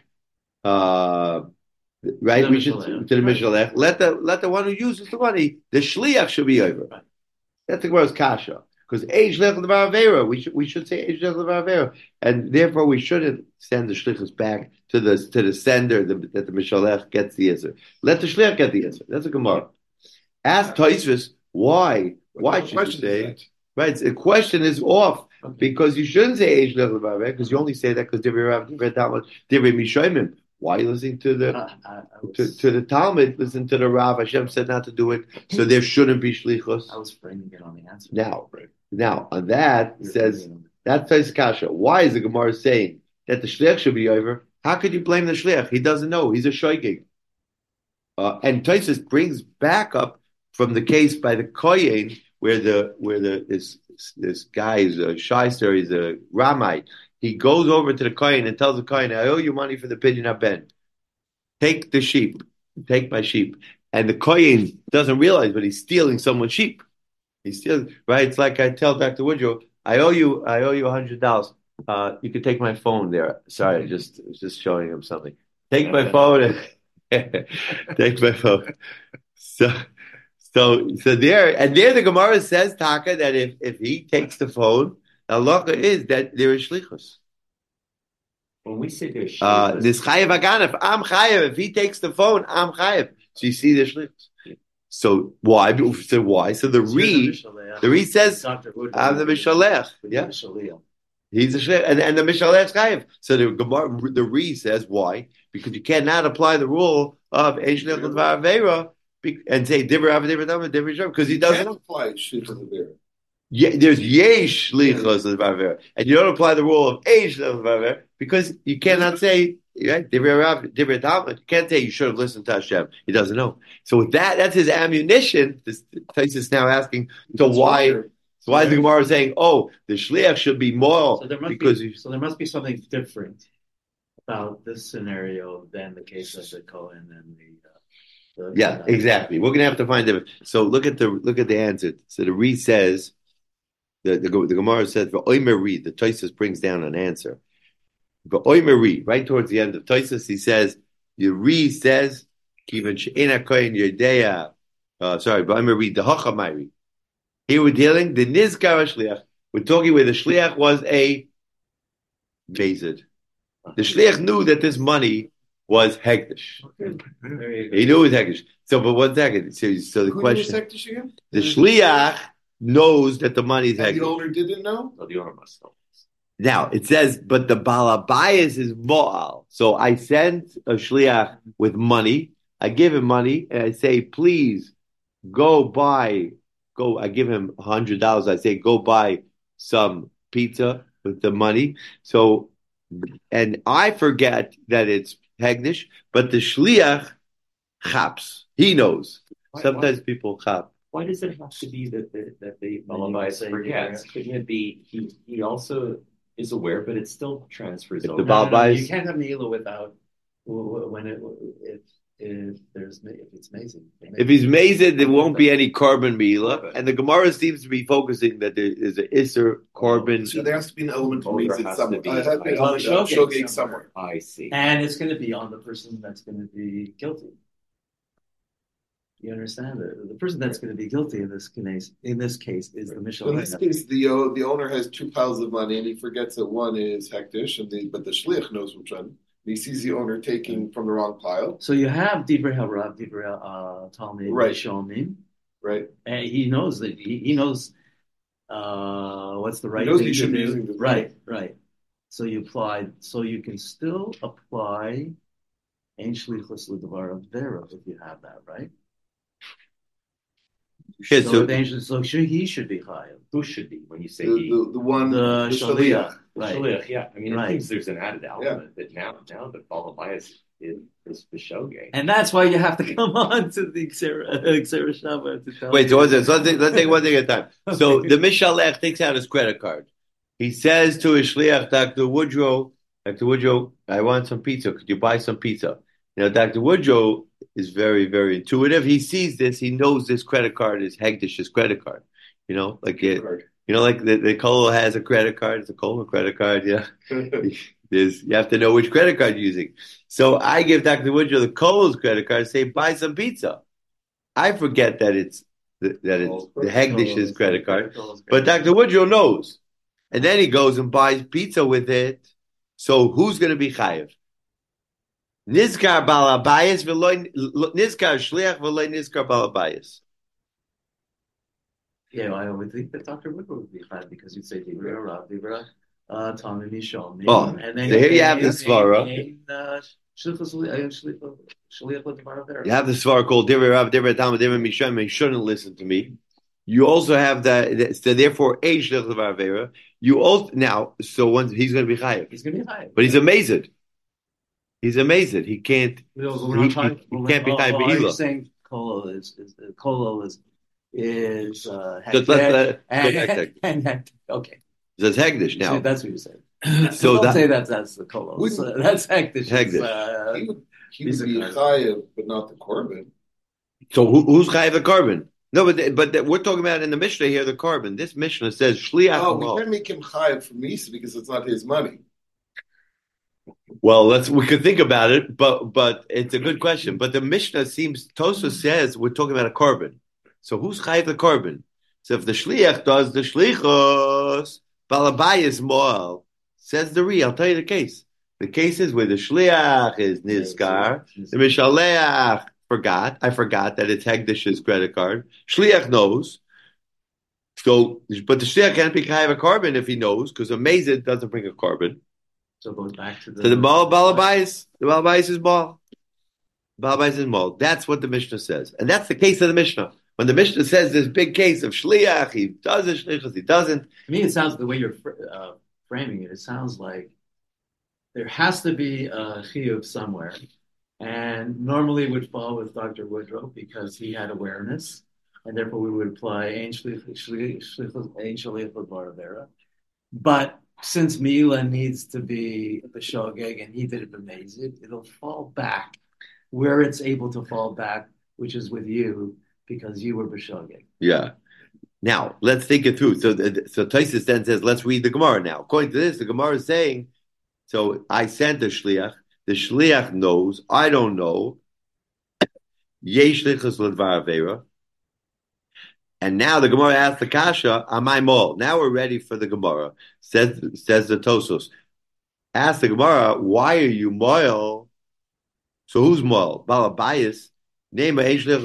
Uh, right, To the we should Mishalech. to the Mishalech. Let the let the one who uses the money, the shliach should be over. Right. That's the Gemara's kasha. Because a shliach l'dvar avera, we should we should say a shliach l'dvar avera, and therefore we shouldn't send the shlichus back to the to the sender the, that the Mishalech gets the Isser. Let the shliach get the Isser. That's a Gemara. Ask Tosfos why. Why What should you question is say? that? Right, the question is off because you shouldn't say Eish Lech L'Baveh because you only say that because Divrei Rav, Divrei Talmud, Divrei Mishoimim. Why are you listening to the I, I, I to, was, to the Talmud? Listen to the Rav. Hashem said not to do it, so there shouldn't be shlichus. I was framing it on the answer. Now, now on that You're says framing it that's Tais Kasha. Why is the Gemara saying that the shliach should be over? How could you blame the shliach? He doesn't know. He's a shoygig. Uh, and Taisus brings back up from the case by the Kohen where the where the this this guy is a shyster, he's a Ramite. He goes over to the Kohen and tells the Kohen, I owe you money for the Pidyon Ben. Take the sheep. Take my sheep. And the Kohen doesn't realize, but he's stealing someone's sheep. He's stealing, right? It's like I tell Doctor Woodrow, I owe you, I owe you a hundred dollars. Uh, you can take my phone there. Sorry, I just I was just showing him something. Take my phone and take my phone. So so so there and there the Gemara says, Taka, that if, if he takes the phone, the halacha is that there is shlichus. When we say there's Uh, shlichus, this chayev aganif, I'm chayev. If he takes the phone, I'm chayev. So you see the shlichus. So why? So why? So the So you're re, Mishalech. the re says, Doctor Wood, I'm the mishalech. you're Yeah, Mishalech. he's a shliach, and and the mishalech chayev. So the Gemara, the re says why? Because you cannot apply the rule of eish shliach l'dvar avera and say divrei av divrei dam divrei sham because he You doesn't can't know. apply shit to the bear. Yeah, there's yesh shlichus l'dvar avera, and you don't apply the rule of eish shliach l'dvar avera because you cannot say right divrei rav divrei dam. You can't say you should have listened to Hashem. He doesn't know. So with that, that's his ammunition. This Tais is now asking, so why? So why is the Gemara saying, oh, the shliach should be moral So there must because be you, so there must be something different about this scenario than the case of the Cohen and the. Uh, the yeah, exactly. We're gonna have to find it. So look at the look at the answer. So the Re says the the, the Gemara says for Oimer Re, the Tosfos brings down an answer. For Oimer Re, right towards the end of Tosfos, he says the Re says Kivan She'ena Kohen Yodea. Uh, sorry, but Oimer Re the Hachamayri. Here we're dealing the Nizkar Shliach. We're talking where the Shliach was a Bezid. The Shliach knew that this money was Hegdish. He knew it was Hegdish. So, but one second. So, so the Who question: knew Sektish again? the Shliach knows that the money is And the Hegdish. owner didn't know? so the owner must know. Now it says, but the Balabayas is Mo'al. So I send a Shliach with money. I give him money, and I say, please go buy. Go. I give him a hundred dollars. I say, go buy some pizza with the money. So, and I forget that it's Hegdish, but the Shliach chaps. He knows. Why- Sometimes people chap. Why does it have to be that the, that the Then you Balabais can say forgets? Divrei. Couldn't it be he, he also is aware, but it still transfers If over? the No, no, no, Balabais- you can't have Neila without when it if if there's if it's amazing. If he's mazed, there won't be any carbon meila, and the Gemara seems to be focusing that there is an isser carbon. So there has to be an element of Or there Mazid has somewhere. to be- Uh, it has to be an Well, element of Shogeg Shogeg somewhere. somewhere. I see. And it's going to be on the person that's going to be guilty. You understand? The, the person that's going to be guilty in this case, in this case, is the So in Mishalech. this case, the uh, the owner has two piles of money, and he forgets that one is Hektish, and the, but the Shliach knows which one. And he sees the owner taking from the wrong pile, So you have Divrei Harav, Divrei uh, Talmud, Right. Shomim, right? and he knows that he, he knows uh, what's the right knows thing he to shouldn't be do. using the- Right, right. So you apply. So you can still apply Ein Shlichus L'Davar Avera if you have that, right? Yeah, so so- the Ein Shlichus- so should, he should be chayav. Who should be when you say The, he? the, the one, The the Shaliach, Shaliach. right? Shaliach, yeah. I mean, Right. it seems there's an added element that now, now the Balabais is, is B'shogeg. And that's why you have to come on to the Xera Shava to tell Wait, so me. what's this? Let's take, let's take one thing at a time. So Okay. the Mishalech takes out his credit card. He says to his shliach, Doctor Woodrow, Doctor Woodrow, I want some pizza. Could you buy some pizza? Now, Doctor Woodrow is very, very intuitive. He sees this. He knows this credit card is Hegdish's credit card. You know, like it, you know, like the, the Kola has a credit card. It's a Kola credit card. Yeah. There's, you have to know which credit card you're using. So I give Doctor Woodrow the Kola's credit card and say, buy some pizza. I forget that it's the, that it's the Hegdish's credit card, but Doctor Woodrow knows. And then he goes and buys pizza with it. So who's going to be chayiv? Nizkar balabayis v'loy nizkar shliach v'loy nizkar balabayis. Yeah, well, I would think that Doctor Woodward would be fine because you'd say Divra Rav, Divra uh, Tommy Mishal. Oh, and then so here you have the svara. You have the svara called Divrei Rav, Divrei Talmud, Divrei Misham. You shouldn't listen to me. You also have that. So therefore, a shliach l'varvera. You also now. So once he's going to be chayiv. He's going to be chayiv, but he's amazed. He's amazed. He can't. No, he, he, he can't be chayiv oh, beila. You're saying Kolo is is Kolo is is uh, Just let that and, and, and, and, okay. So it's Hegdish now. So that's what you're saying. So don't that, say that's that's the Kolo. So that's Hegdish. Hegdish. Uh, he would, he would be chayiv, but not the korban. So who, who's chayiv the korban? No, but the, but the, we're talking about in the Mishnah here the korban. This Mishnah says shliach. Oh, we can't make him chayiv for Misa because it's not his money. Well, let's we could think about it, but but it's a good question. But the Mishnah seems Tosa says we're talking about a korban. So who's chayiv the korban? So if the shliach does the shlichos, balabayis moal, says the re. I'll tell you the case. The case is where the shliach is nizkar, the mishaleach forgot. I forgot that it's Hegdish's credit card. Shliach knows. So, but the shliach can't be chayiv a korban if he knows, because a mezid doesn't bring a korban. So it goes back to the. So the baal balabayis, the balabayis is baal. Balabayis is baal. That's what the Mishnah says, and that's the case of the Mishnah. When the Mishnah says this big case of shliach, he does it, shlichus, he doesn't. To me, it sounds the way you're uh, framing it. It sounds like there has to be a chiyuv somewhere, and normally it would fall with Doctor Woodrow because he had awareness, and therefore we would apply ein shlichus l'baravera. But since Mila needs to be the shogeg and he did it b'mezid, it'll fall back where it's able to fall back, which is with you. Because you were b'shogeg. Yeah. Now let's think it through. So, the, so Taisus then says, "Let's read the Gemara now." According to this, the Gemara is saying, "So I sent the shliach. The shliach knows. I don't know. Yesh shlichus l'dvar avera." And now the Gemara asks the kasha, "Am I mol?" Now we're ready for the Gemara. Says says the Tosos. Ask the Gemara, "Why are you mol?" So who's mol? Balabayis. But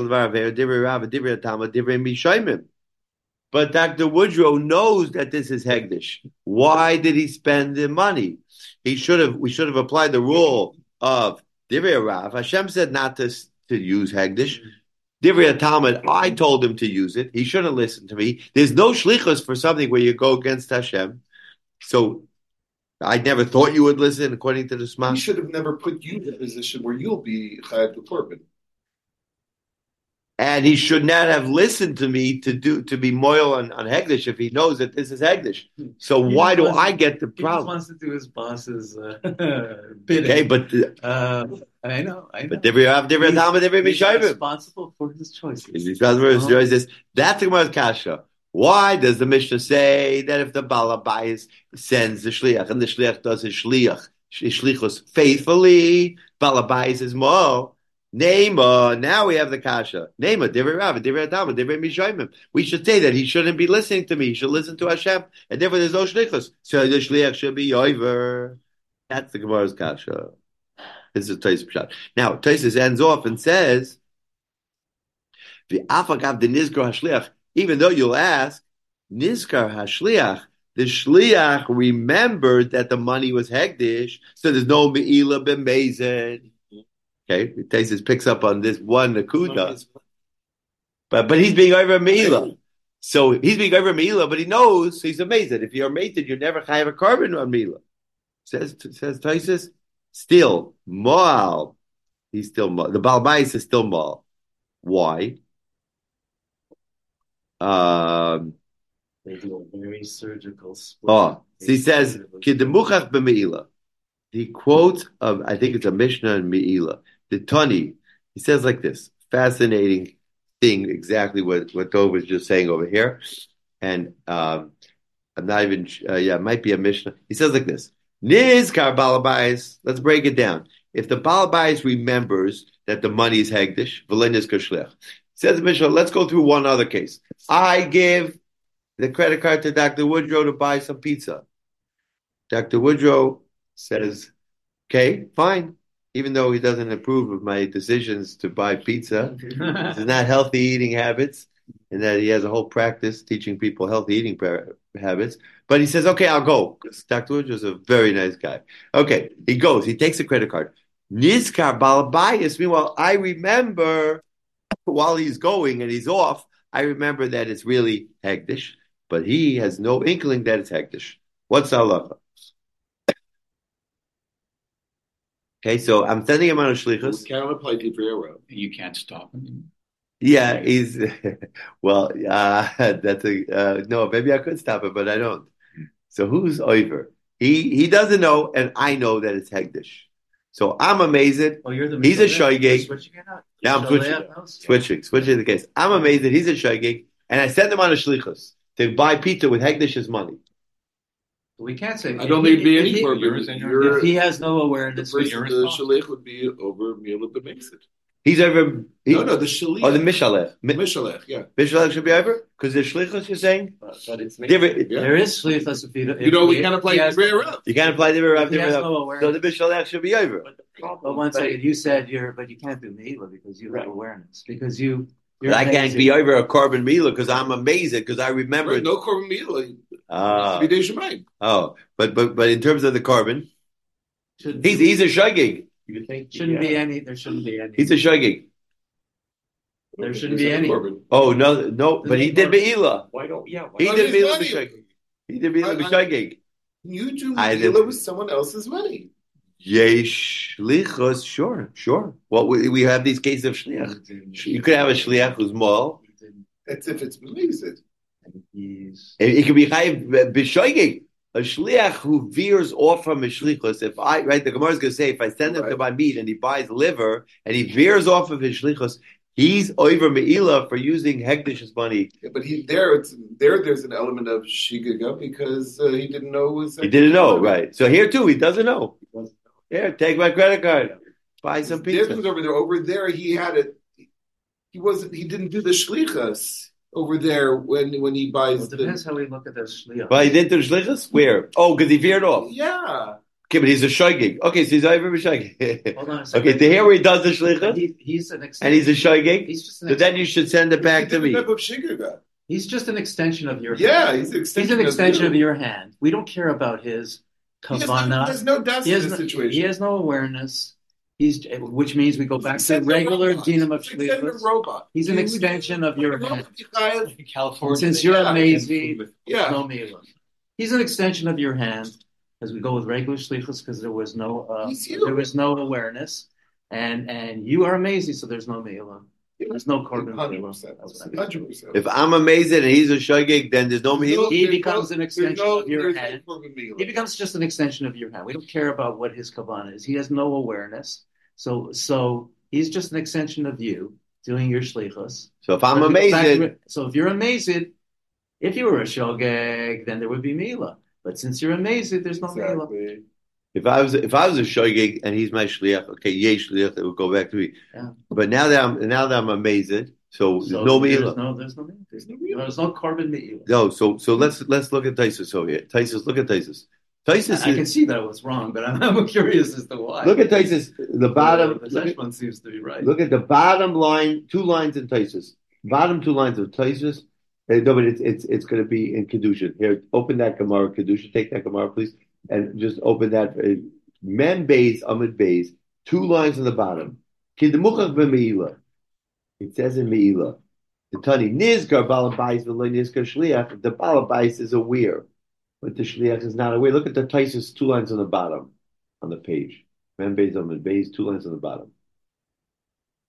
Doctor Woodrow knows that this is Hegdish. Why did he spend the money? He should have. We should have applied the rule of Divrei Rav. Hashem said not to, to use Hegdish. Divrei Talmud, I told him to use it. He shouldn't listen to me. There's no shlichus for something where you go against Hashem. So I never thought you would listen according to the Shema. He should have never put you in a position where you'll be chayav the korban. And he should not have listened to me to do to be moil on, on Hegdish if he knows that this is Hegdish. So he why do wants, I get the problem? He wants to do his boss's uh, bidding. Okay, but uh, I know, I know. But Divrei Rav, Divrei Talmud, Divrei Mishayim. He's responsible for his choices. He's responsible for his choices. That's the Gemara's kasha. Why does the Mishnah say that if the Balabayis sends the shliach and the shliach does his shliach, his shlichus faithfully, Balabayis is more? Nema, now we have the kasha. Nema, Divrei Rav, Divrei Talmud, Divrei Mishayim. We should say that he shouldn't be listening to me. He should listen to Hashem, and therefore there's no shlichus. So the shliach should be yoiver. That's the Gemara's kasha. This is Taisus Pshat. Now Taisus ends off and says, "The afagav the nizkar hashliach." Even though you'll ask, nizkar hashliach, the shliach remembered that the money was hegdish, so there's no meila b'mezid. Okay, Taisus picks up on this one nakuda, but but he's being over meila. So he's being over meila, but he knows, so he's amazed that if you're amazed, you're never chayav a korban on meila. Says says Taisus, still moal He's still mal. The Balabais is still mal. Why? Um, They do a very surgical split. oh, so he They says, surgically "Ki demuchach b'meila." He quotes of, I think it's a Mishnah in Meila. The Tani, he says like this, fascinating thing, exactly what, what Dov was just saying over here. And um, I'm not even, uh, yeah, it might be a Mishnah. He says like this, Nizkar Balabais, let's break it down. If the Balabais remembers that the money is Hegdish, V'lenis Kashlech. Says the Mishnah, let's go through one other case. I give the credit card to Doctor Woodrow to buy some pizza. Doctor Woodrow says, okay, fine. Even though he doesn't approve of my decisions to buy pizza, this is not healthy eating habits, and that he has a whole practice teaching people healthy eating pra- habits. But he says, okay, I'll go. Because Doctor Woodrow is a very nice guy. Okay, he goes. He takes a credit card. Nizkar Balabayas. Meanwhile, I remember while he's going and he's off, I remember that it's really Hegdish, but he has no inkling that it's Hegdish. What's halacha? Okay, so I'm sending him on a shlichus. We can't apply to Vera. You can't stop him. Yeah, he's well. Uh, that's a uh, no. Maybe I could stop it, but I don't. So who's over? He he doesn't know, and I know that it's Hegdish. So I'm amazed. Oh, you're the He's a Mishnah. shoygig. You're switching it out. Now I'm switching, Shaleach knows? switching, switching the case. I'm amazed that he's a shoygig, and I send him on a shlichus to buy pizza with Hegdish's money. We can't say. I don't if think it'd be he- any if he- problem. yours and You're- yours. If he has no The awareness, first, you're the responsible. shalech would be over Mila B'Meksit. He's over. He, No, no, the shalech. Oh, the mishalech. Mi- Mishalech, yeah. Mishalech should be over because the shlichus you're saying. But, but it's Different- Yeah. there is shlichus if he, if You know, we he- can't if apply he has- Vera. You can't apply the Rav if he has Rav. no So awareness. the mishalech should be over. But the problem, But one but second, you said you're, but you can't do meila because you Right. have awareness because you. You're But I can't amazing. be over a carbon mila because I'm amazed because I remember. Right, no Korban Mila. Ah, Three days Shemayim. oh, but but but in terms of the carbon, Shouldn't, he's he's a shogig. you think shouldn't yeah. be any. There shouldn't be any. He's a shogig. There shouldn't There's be no any. Korban. Oh no no, but he did meila. Why don't yeah? Why He Oh, did his meila money. b'shogig. He did meila I- I- b'shogig. You do I Mila did- with someone else's money. Yesh shlichus, sure, sure. Well, we, we have these cases of shliach. You could have a shliach who's small. That's if it's B'Meksit. He's It, it could be chayiv b'shogig. A shliach who veers off from his shlichus. If I right, the Gemara is going to say if I send him to Right. buy meat and he buys liver and he veers off of his shlichus, he's over meila for using hekdish's money. Yeah, but he there, it's there. There's an element of shigaga because uh, he didn't know it was. He didn't know, right? So here too, he doesn't know. Here, take my credit card, buy some Difference pizza. over there. Over there, he had it. He wasn't. He didn't do the shlichus over there when when he buys well, it the. depends how we look at those shliach. But he didn't do the shlichus? Where? Oh, because he veered off. Yeah. Okay, but he's a shoygig. Okay, so he's over b'shogig. Hold on a second. Okay, to here where he does the shlichus, He, he's an and extension. he's a shoygig, He's just an so then you should send it back He to didn't me. have a shigaga. He's just an extension of your. Yeah, hand. he's an extension. He's an extension you. of your hand. We don't care about his He has no, kavana. there's no dust He in has this no, situation. he has no awareness. He's, which means we go back to Except the regular robot. dinam of Except the shlichus. robot. He's an He- extension of your hand. California. Since you're Yeah. amazing, Yeah. no milah. He's an extension of your hand, as we go with regular shlichus, because there was no uh, He's you. there was no awareness, and and you are amazing, so there's no milah. There's no korban Hundred milah. percent. That's what I mean. Hundred percent. If I'm amazing and he's a shoygig, then there's no meila. He becomes an extension of your hand. He He becomes just an extension of your hand. We don't care about what his kavanah is. He has no awareness, so so he's just an extension of you doing your shlichus. So if I'm But we go back to amazing, it. So if you're amazing, if you were a shogeg, then there would be milah. But since you're amazing, there's no milah. Exactly. if I was if I was a shoygig and he's my shliach, okay, yay shliach, it would go back to me. Yeah. But now that I'm now that I'm amazing, so, So no there's meila. no, there's no milah. There's no real. There's no korban milah. No, so so let's let's look at Taisus over here. Taisus, look at Taisus. Taisus I, I can is see that I was wrong, but I'm, I'm curious as to why. look at Taisus. The bottom. The Look at, one seems to be right. look at the bottom line. Two lines in Taisus. Bottom two lines of Taisus. Uh, no, but it's it's it's going to be in kedusha. Here, open that Gemara kedusha. Take that Gemara, please, and just open that. Uh, Men bays, Amid bays. Two lines on the bottom. Kidemuchach b'meila. It says in Meila. The Tani Nizgar Balabais v'lo Nizgar Shliach. The Balabais is aware, but the Shliach is not aware. Look at the Taisus, two lines on the bottom on the page. Men bays, Amid bays, two lines on the bottom.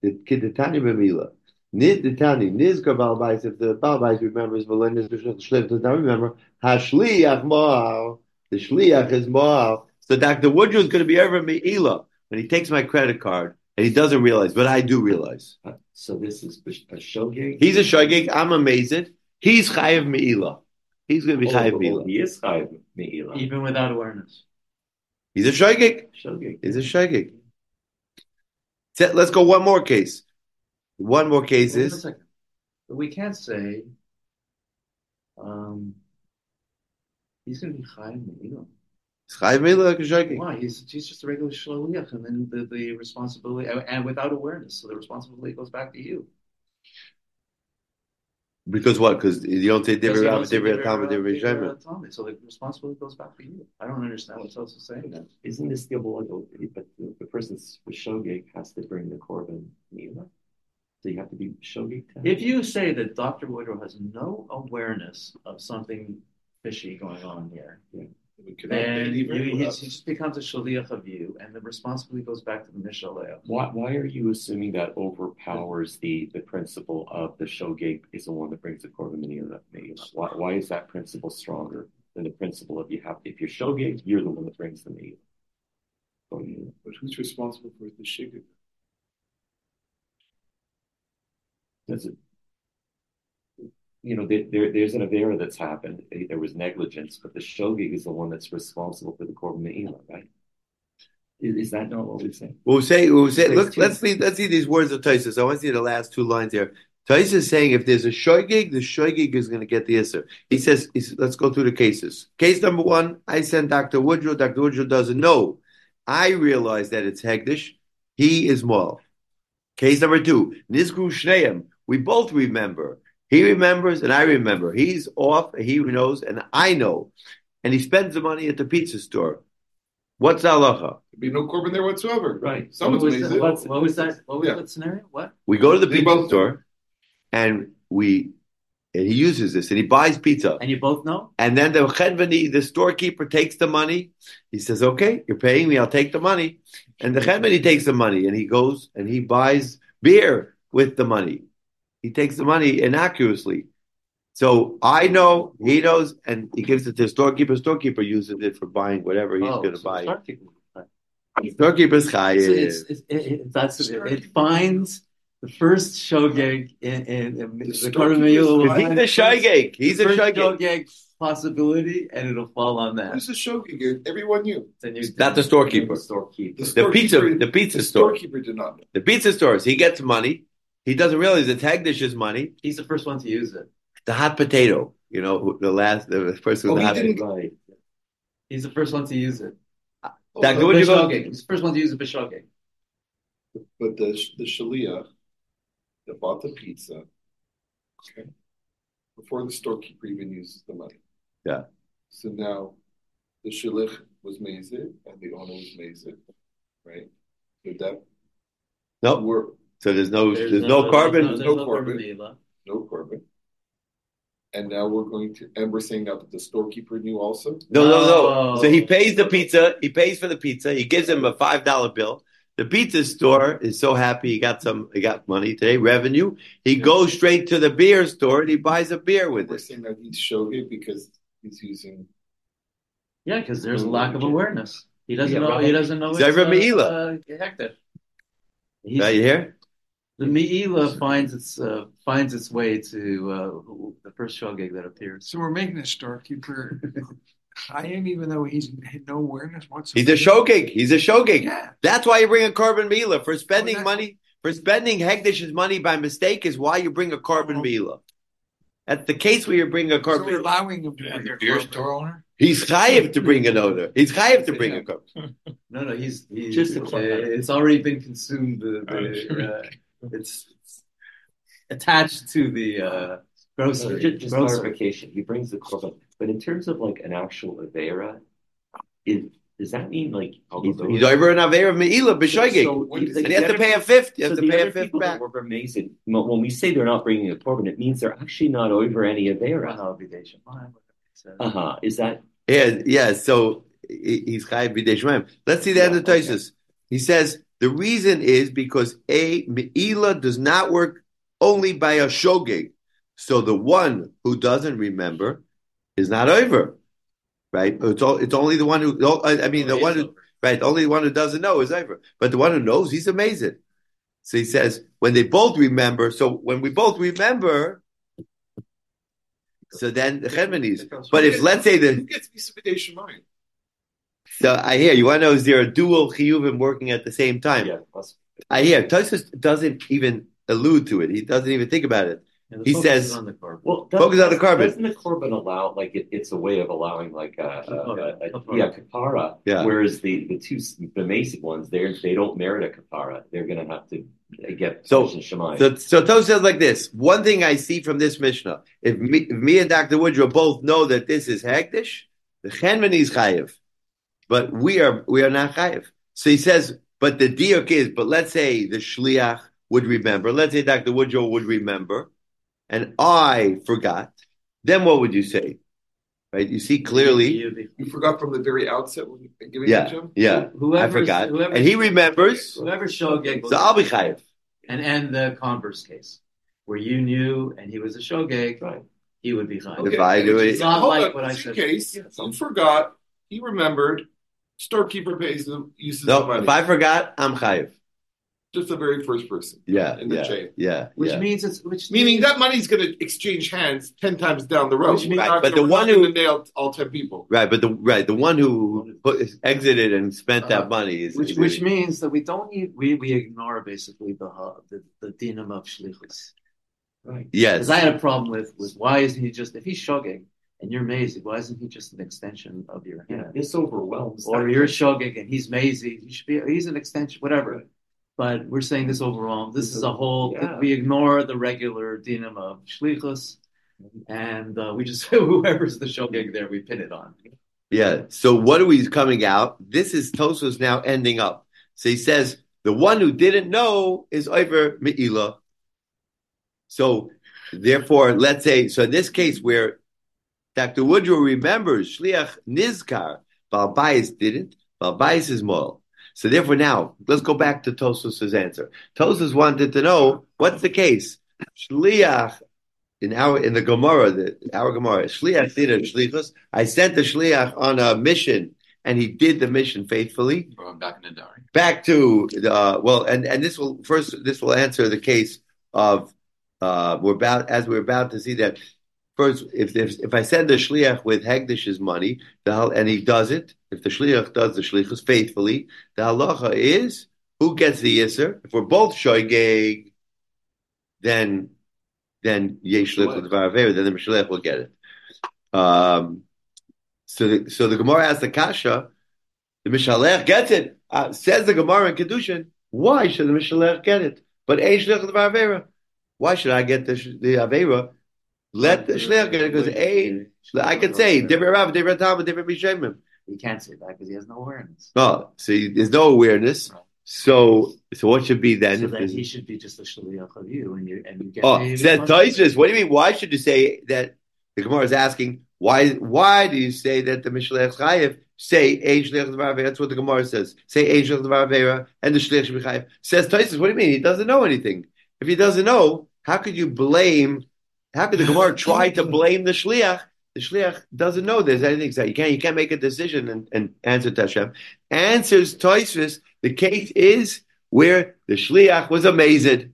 the kid the Tanya B'Mila. Nid the Tanya Nizkar Balbais. If the Balbais remembers, Valenis the Shliach does not remember. Hashliach Moal. The Shliach is Moal. So Doctor Woodrow is going to be over Meila when he takes my credit card and he doesn't realize, but I do realize. Uh, so this is a shogeg. He's a shogeg. I'm amazed. He's Chayev Meila. He's going to be oh, Chayev oh, Meila. He is Chayev Meila. Even without awareness. He's a shogeg. Shogeg. He's a shogeg. Let's go one more case. One more case Wait a is. second. But we can't say um, he's going to be Chayev Meila. Chayev Meila like a shogeg. Why? He's, he's just a regular shliach, and then the, the responsibility, and, and without awareness, so the responsibility goes back to you. Because what? Because you don't say Because Divrei you Rav, don't say Divrei Divrei Tam, Rav, Divrei Divrei Shemer. Tam. So the responsibility goes back to you. I don't understand what else is saying then. Isn't this the but the, the person's shogeg has to bring the korban Meila? So you have to be shogeg. If you say that Doctor Woodrow has no awareness of something fishy going on here, yeah. We could then even you, he, without- he just becomes a shaliach of you, and the responsibility goes back to the mishalech. Why, why are you assuming that overpowers the, the principle of the shogeg is the one that brings the korban Meila? Why, why is that principle stronger than the principle of you have, if you're shogeg, you're the one that brings the Meila? But who's responsible for the shigig? Does it, you know, there, there there's an avera that's happened. There was negligence, but the shogeg is the one that's responsible for the korban meila, right? Is, is that not what we're saying? We'll say, we'll say, There's look, two. let's see, let's see these words of Taisus. I want to see the last two lines here. Taisus is saying if there's a shogeg, the shogeg is going to get the isser. He says, he's, let's go through the cases. Case number one, I send Doctor Woodrow. Doctor Woodrow doesn't know. I realize that it's Hegdish. He is Moal. Case number two, Nizgru Shneim. We both remember. He remembers and I remember. He's off, he knows, and I know. And he spends the money at the pizza store. What's the halacha? There'd be no korban there whatsoever. Right. Someone's what was, made that, it. what, what was that? What was Yeah. that scenario? What? We go to the They pizza both- store and we and he uses this and he buys pizza. And you both know? And then the chedvani, the storekeeper, takes the money. He says, "Okay, you're paying me. I'll take the money." And the chedvani takes the money and he goes and he buys beer with the money. He takes the money innocuously. So I know, he knows, and he gives it to the storekeeper. Storekeeper uses it for buying whatever he's Oh, going to so buy. start keeping- Storekeeper's So chayiv. it's, it's, it, it, that's it, it finds the first shogeg in, in, in the, the storekeeper's Korban Because he's a shogeg. He's a first shogeg. shogeg possibility, and it'll fall on that. Who's the shogeg? Everyone knew. Then you, Not the storekeeper. The storekeeper. The The pizza, storekeeper- the pizza The store. storekeeper did not know. The pizza stores. He gets money. He doesn't realize it's Hegdish's money. he's the first one to use it. The hot potato. You know, the last, the person Oh, with the he hot didn't- potato. Right. He's the first one to use it. Oh, Doctor but- Would you go- B'shogeg. He's the first one to use a b'shogeg. But the the shaliach that bought the pizza, okay, before the storekeeper even uses the money. Yeah. So now the shaliach was mazid and the owner was mazid, right? Did that Nope. work? So there's no, there's, no, carbon. There's no no carbon. Meila. No korban. And now we're going to, and we're saying now that the storekeeper knew also. No, no, no. No. So he pays the pizza. He pays for the pizza. He gives him a five dollar bill. The pizza store is so happy he got some. He got money today, revenue. He Yeah. goes straight to the beer store and he buys a beer with We're it. saying that he's shogeg because he's using. Yeah, because there's a lack of awareness. He doesn't Yeah, know. right. He doesn't know. Zevra it's, uh, Meila. uh, hectic. He's- Right, you hear? The Meila finds its uh, finds its way to uh, the first shogeg that appears. So we're making a storekeeper Chaim, even though he's had no awareness whatsoever. He's a shogeg. He's a shogeg. Yeah. That's why you bring a carbon meala for spending Oh, that- money. For spending Hegdish's money by mistake is why you bring a carbon Oh. meala. That's the case where you bring a So carbon. we're allowing him to And bring the a beer carbon. store owner? He's chayiv to bring an owner. He's chayiv to bring a carbon. No, no, he's, he's Just to uh, clarify. it's already been consumed. The, the, uh, it's, it's attached to the uh, grocery. Just, just grocery. clarification. He brings the korban, but in terms of like an actual avera, is does that mean like all He's, of those? he's over an aver of meila b'shogeg. So, When does like, And you have the to pay a other- fifth. You so have to the pay a other fifth people back. that were amazing. When we say they're not bringing a korban, it means they're actually not over any avera. Uh huh. Is that Yeah, yeah. So he- he's chayiv b'dei shemaim. Let's see the end of Yeah, okay. Tosfos. He says The reason is because a me'ila does not work only by a shogeg. So the one who doesn't remember is not over, right? It's all, it's only the one who. I mean, the one who right, only the one who doesn't know is over. But the one who knows, he's amazing. So he says when they both remember. So when we both remember, so then the chedmanis. But if let's say the who gets Misabedei Shemayim? So I hear you want to know, is there a dual chiyuvim working at the same time? Yeah, that's- I hear Tosfos doesn't even allude to it. He doesn't even think about it. And the He focus says- is on the carbon. well, Focus on the carbon. Doesn't the korban allow like it, it's a way of allowing like a, a, a, a, Kapara. yeah kapara? Yeah. Whereas the the two the basic ones, they they don't merit a kapara. They're going to have to get So- Shemayim. So, so Tos says like this. One thing I see from this Mishnah, if me, if me and Doctor Woodrow both know that this is hektish, the chenmani is chayiv, but we are we are not chayiv. So he says, but the diuk is, but let's say the shliach would remember. Let's say Doctor Woodrow would remember, and I forgot. Then what would you say? Right? You see clearly. You forgot from the very outset when you giving Yeah, it to him? yeah. Whoever's- I forgot, whoever's- and he remembers. Whoever shogeg, So I'll be chayiv. and and the converse case where you knew and he was a shogeg, Right. he would be chayiv. If I do it- It's not Hold like on, what I just in said. case you forgot, he remembered. Storekeeper pays the uses of No, money. if I forgot, I'm chayiv. Just the very first person. Yeah, in the yeah, chain. yeah, Which yeah. means it's which Meaning means, that money's going to exchange hands ten times down the road. Which means- We're Right, not but gonna- the we're one not who- gonna nail all ten people. Right, but the right the one who put, exited and spent Uh-huh. that money is which is- which means that we don't need we we ignore basically the the the dinam of shlichus. Right. yes. Because I had a problem with with why isn't he just if he's shogeg and you're mazy, why isn't he just an extension of your Yeah, hand? this overwhelms. Or that. you're shogeg and he's mazy, he should be he's an extension, whatever. But we're saying this overall. This is a whole. Yeah. We ignore the regular dinam of shlichus, and uh, we just whoever's the shogeg there, we pin it on. Yeah. So what are we coming out? This is Tosfos now ending up. So he says the one who didn't know is over Me'ila. So therefore, let's say so in this case where Doctor Woodrow remembers Shliach Nizkar, Balbais didn't. Balbais is moral. So therefore, now let's go back to Tosfos' answer. Tosfos wanted to know what's the case. Shliach in our in the Gemara, the our Gemara, Shliach did a shlichus. I sent the Shliach on a mission, and he did the mission faithfully. Going back in the diary. Back to the uh, well, and and this will first this will answer the case of uh, we're about as we're about to see that. First, if if, if I send the shliach with Hegdish's money, the hal- and he does it, if the shliach does the shlichus faithfully, the halacha is who gets the yisr. If we're both shoygeg, then then yesh shliach with varaver, then the shliach will get it. Um, so the so the Gemara asks the kasha, the mishalech gets it. Uh, says the Gemara in Kedushin, why should the mishalech get it? But ein shliach with varaver. Why should I get the the avera? Let the shliach get it because a I could say different Rav, different Talmud, different Mishemim. He can't say that because he has no awareness. No, see, there's no awareness. So, so what should be then? So if that there's- he should be just a shliach of you, and you and you get. oh, paid says as much. Tosfos. What do you mean? Why should you say that? The Gemara is asking why. Why do you say that the Mishlech Chayev say ein shliach d'var? That's what the Gemara says. Say ein shliach d'var and the shliach should be chayev. Says Tosfos. What do you mean? He doesn't know anything. If he doesn't know, how could you blame? How could the Gemara try to blame the shliach? The shliach doesn't know there's anything. So you can't you can't make a decision and, and answer to Hashem. Answers Tosfos. The case is where the shliach was amazed.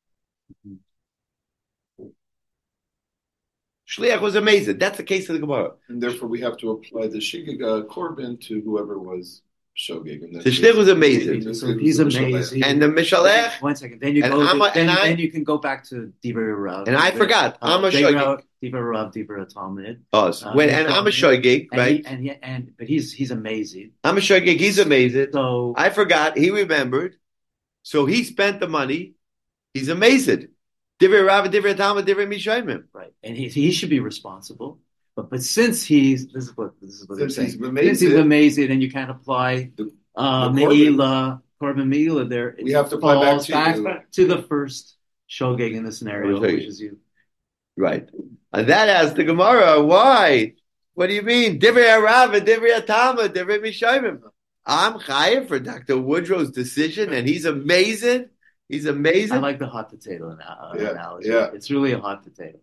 Shliach was amazed. That's the case of the Gemara. And therefore, we have to apply the Shigig uh, Korban to whoever was Shogeg. And The shliach was amazed. This So is he's the Mishalech. amazing. And the Mishalech, One second. Then you and go. I'm a- then, and I- then you can go back to Divrei Rav. and I forgot, I'm a shogeg. Divrei Rav, Divrei Talmud. Oh, so Uh, when, and I'm a shogeg, And right? he, and he, and but he's he's amazing. I'm a shogeg. He's amazed. So I forgot. He remembered. So he spent the money. He's amazed. Divrei Rav, Divrei Talmud, Divrei Mishayimim. right, and he he should be responsible. But but since he's this is what this is what they're Since saying. he's Since he's amazed, amazing, and you can't apply The- uh, the Meila, Korban Meila there. It We have to apply back falls to back, you. back to the first shogeg in the scenario, Okay. which is you. Right. And that asks the Gemara, why? What do you mean? Divrei Rav and Divrei Talmud, Divrei Mishayimim. I'm chayiv for Doctor Woodrow's decision, and he's amazing. He's amazing. I like the hot potato ana- Yeah, analogy. yeah. It's really a hot potato.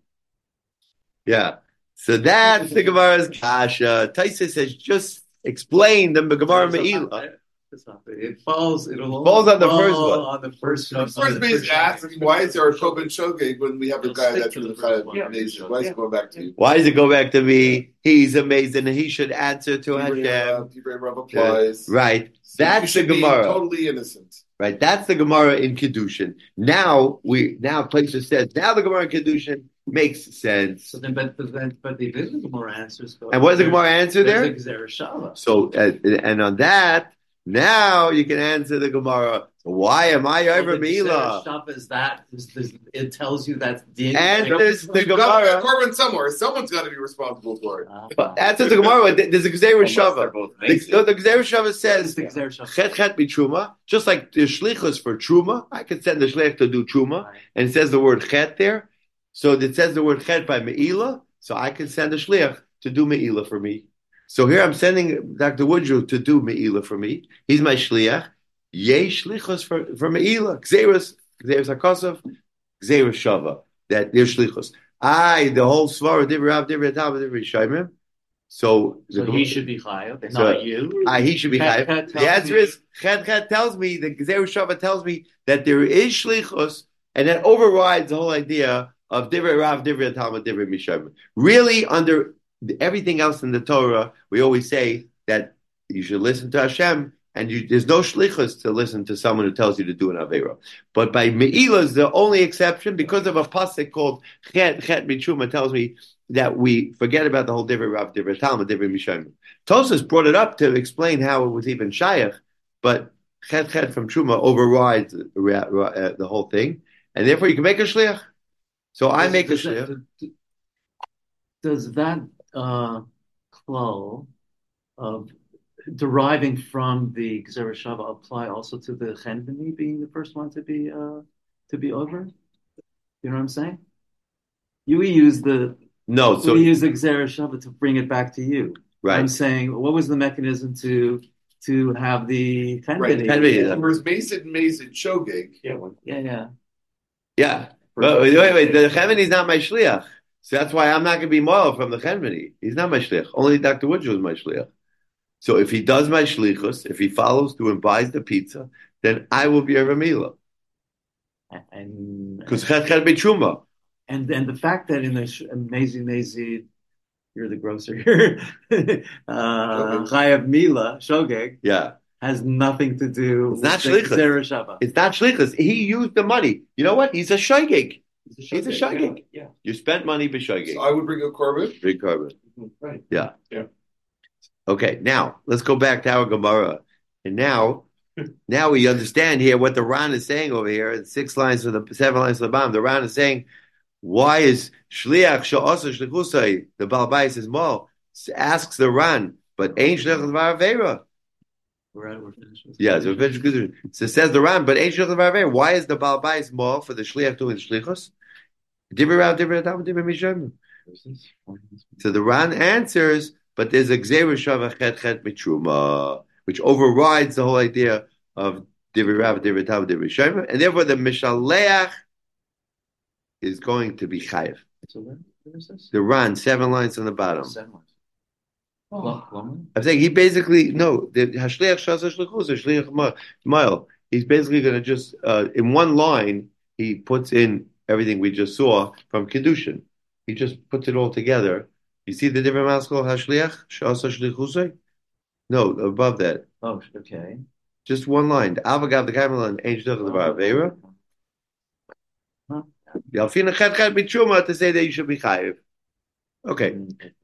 Yeah. So that's the Gemara's kasha. Taisus has just explained the Gemara Me'ila. It falls. It'll Falls on the fall first one. On the first. The on first the base first asks, why is there a Koben Shogeg when we have a It'll guy stick that's to in the the first Chayav one. Yeah. nation? Why is it going back to you? Why does it go back to me? He's amazing, and he should answer to Hashem. Divrei Rav applies. Right. So you That's the should be Gemara. Totally innocent. Right. That's the Gemara in Kedushin. Now we now Placer says now the Gemara in Kedushin makes sense. So then, but but then, but the Gemara answers go. And what does the Gemara answer there? There's a Gzera Shava. So uh, and on that, now you can answer the Gemara. Why am I over Mila? Shava is that is, is, it tells you that's din. And there's the You've got a Gemara. Corbin somewhere. Someone's got to be responsible for it. Uh, But answer the Gemara. There's a Gzeira Unless they're Shava. both The, amazing. no, the Gzeira Shava says the Gzera Shava. Chet Chet be Truma, just like the Shlichus for Truma. I could send the Shlich to do Truma, and it says the word Chet there. So it says the word Chet by Me'ila, so I can send a Shlich to do Me'ila for me. So here I'm sending Doctor Woodrow to do Me'ila for me. He's my Shliach. Yay Shlichus for, for Me'ila. Gzeiras, Gzeiras HaKosov, Gzeiras Shava. That there's Shlichus. I, the whole Svara, Divrei Rav, Divrei Tal, Divrei Shaimim. So, So the- he should be chayav, and So, not you. Ah, he should be Chet- chayav. Chet The tells answer me- is Chet Chet tells me the Gzeir Shava tells me that there is shlichus, and that overrides the whole idea of Divrei Rav, Divrei Talmud, Divrei Mishayim. Really, under everything else in the Torah, we always say that you should listen to Hashem, and you, there's no shlichus to listen to someone who tells you to do an avera. But by Me'ila is the only exception because of a pasuk called Chet Chet Michuma tells me that we forget about the whole Divrei Rav, Divrei Talmud, Divrei Mishayim. Tosas brought it up to explain how it was even Shayach, but Chet Chet from Truma overrides uh, the whole thing, and therefore you can make a shliach. So I Does- make a does shliach. that- Does that uh, klal of deriving from the Gzera Shava apply also to the Chenveni being the first one to be uh, to be over? You know what I'm saying? You use the No, so we use the Gzera Shava to bring it back to you. I'm right. saying, what was the mechanism to to have the Chenveni? Right. Chenveni, yeah. Whereas Mason Mason Shogeg. Yeah, one. Yeah, yeah. Yeah. But wait, wait, wait. The Chemini is not my shliach. So that's why I'm not going to be moral from the Chemini. He's not my shliach. Only Doctor Woodrow is my shliach. So if he does my shlichus, if he follows through and buys the pizza, then I will be a Ramila. And Because Chet Chet be Truma. and and the fact that in the sh- amazing amazing you're the grocer here uh Chayav Mila Shogeg Yeah. has nothing to do It's not with the shlichus. Gzera Shava. It's not shlichus. He used the money. You know what? He's a shaygig. He's a Yeah, shaygig. Yeah. You spent money for So shaygig. I would bring a Corbin. Big carbon. Right. Yeah. Yeah. Okay, now let's go back to our Gemara. And now, now we understand here what the Ran is saying over here. It's six lines from the seven lines from the bottom. The Ran is saying, why is Shliach Sha'asa Shlichusai, the Baal Bayis is Mal, asks the Ran, but ain't Shliach L'var Avera. We're out, we're finished with Yeah, so, we finished with- so says the Ran, but ain't Shliach L'var Avera. Why is the Baal Bayis Mal for the Shliach doing Shlichus? Divrei Rav, Divrei Tam, Divrei Mishayim. So the Ran answers, but there's a Gzeira Shava Chet Chet Mitruma, which overrides the whole idea of Divrei Rav, Divrei Tam, Divrei Mishayim, and therefore the Mishaleach is going to be Chayiv. So where, where is this? The Ran, seven lines on the bottom. Seven lines. Lo- Loma? I'm saying he basically, no, the Hashliach Shasa Shlichus, Hashliach Ma- Mile, he's basically going to just, uh, in one line, he puts in everything we just saw from Kedushin. He just puts it all together. You see the different maskal Hashliach Shasa Shlichusay? No, above that. Oh, okay. Just one line. The Avagav, the Kamal, and Ein Shliach L'var Avera. Huh? Yalfina Chet Chet Mitruma to say that you should be Chayiv. Okay.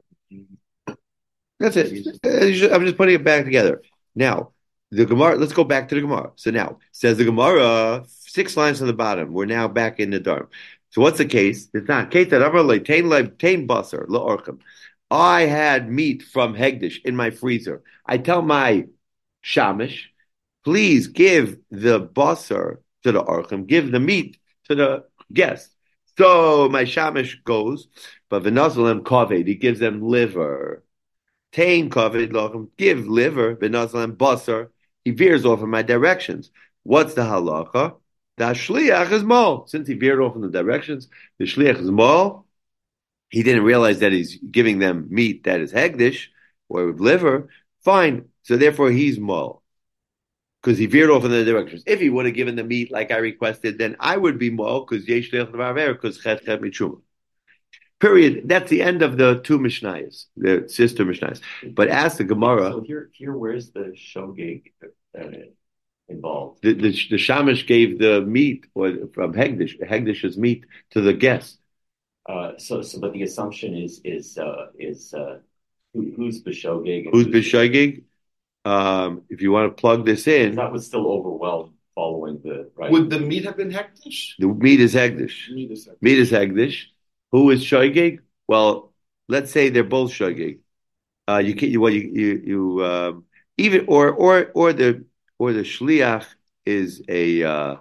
That's it. Uh, you should- I'm just putting it back together. Now, the Gemara, let's go back to the Gemara. So now, says the Gemara, six lines on the bottom. We're now back in the Dharm. So what's the case? It's not. Kate that ever like tain like tain basar laorchem. I had meat from Hegdish in my freezer. I tell my shamish, please give the basar to the orchem, give the meat to the guest. So my shamish goes, but v'nazalim kaved, he gives them liver. Tain kovid lochem, give liver, benazal and basar. He veers off in my directions. What's the halacha? The shliach is mal. Since he veered off in the directions, the shliach is mal. He didn't realize that he's giving them meat that is hegdish or liver. Fine. So therefore he's mal. Because he veered off in the directions. If he would have given the meat like I requested, then I would be mal because yesh shliach levar because chet chet mitzuma. Period. That's the end of the two Mishnayos, the sister Mishnayos. But ask the Gemara. So here, here, where's the shogeg uh, involved? The, the, the Shamash gave the meat or from Hegdish, Hegdish's meat to the guest. Uh, so, so, but the assumption is is uh, is uh, who, who's b'shogeg? Who's b'shogeg? Um, if you want to plug this in, that was still overwhelmed following the right. Would the meat have been hektish? The meat is Hegdish. Meat is hektish. Meat is Hegdish. Who is shogeg? Well, let's say they're both shogeg. Uh, you can, you, well, you, you, you um, even or or or the or the shliach is a. Uh,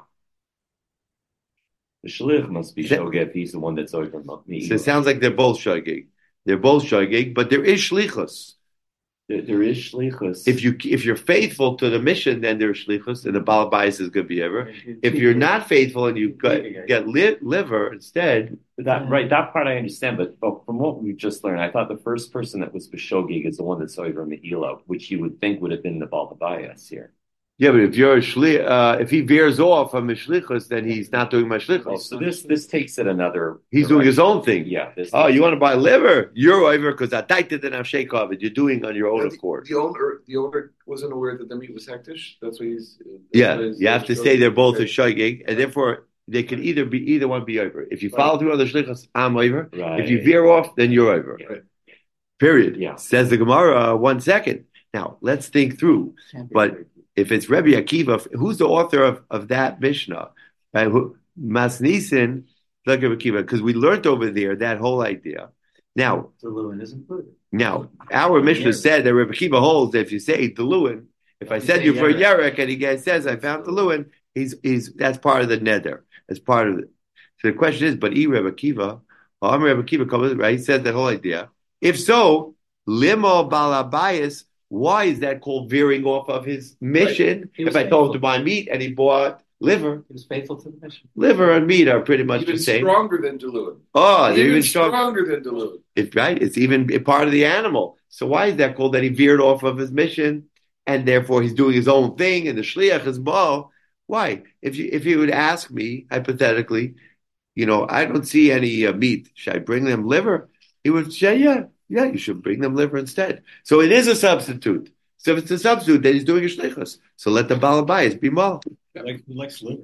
The shliach must be shogeg if he's the one that's over me. So it sounds like they're both shogeg. They're both shogeg, but there is shlichus. There, there is shlichus. If you if you're faithful to the mission, then there's shlichus, and the balabais is good behavior. If you're not faithful and you get, get li- liver instead, that right, that part I understand. But, but from what we just learned, I thought the first person that was b'shogeg is the one that's over meila, which you would think would have been the balabais here. Yeah, but if you're a shli, uh, if he veers off from his shlichus, then he's not doing my shlichus. Oh, so this this takes it another. He's doing his own thing. Yeah. This oh, you want to buy liver? You're over because I died it and I'm shake of it. You're doing on your own the, accord. The owner, the owner wasn't aware that the meat was hektish. That's what he's. That's yeah, what you have to say they're both okay. a shogeg, and therefore they can either be either one be over. If you follow through on the shlichus, I'm over. Right. If you veer off, then you're over. Yeah. Period. Yeah. Says the Gemara. One second. Now let's think through. But if it's Rebbe Akiva, who's the author of, of that Mishnah? Right? Who, Masnisin, like Rebbe Akiva, because we learned over there that whole idea. Now, Deluin is included. Now, our Mishnah said that Rebbe Akiva holds that if you say Deluin, if I send you for a Yerek and he gets, says I found Deluin, he's he's that's part of the neder. That's part of it. So the question is, but E Rebbe Akiva, Am Rebbe Akiva comes right? He said that whole idea. If so, limo balabayas. Why is that called veering off of his mission? Right. If I told him to buy meat and he bought liver, he was faithful to the mission. Liver and meat are pretty much even the same. Stronger than Deluin. Oh, they're even, even stronger. stronger than Deluin. It's right. It's even a part of the animal. So why is that called that he veered off of his mission and therefore he's doing his own thing and the shliach is ball? Why? If you if you would ask me hypothetically, you know, I don't see any uh, meat. Should I bring them liver? He would say, yeah, yeah, you should bring them liver instead. So it is a substitute. So if it's a substitute, then he's doing a shlichus. So let the balabayas be mal. Like, who likes liver?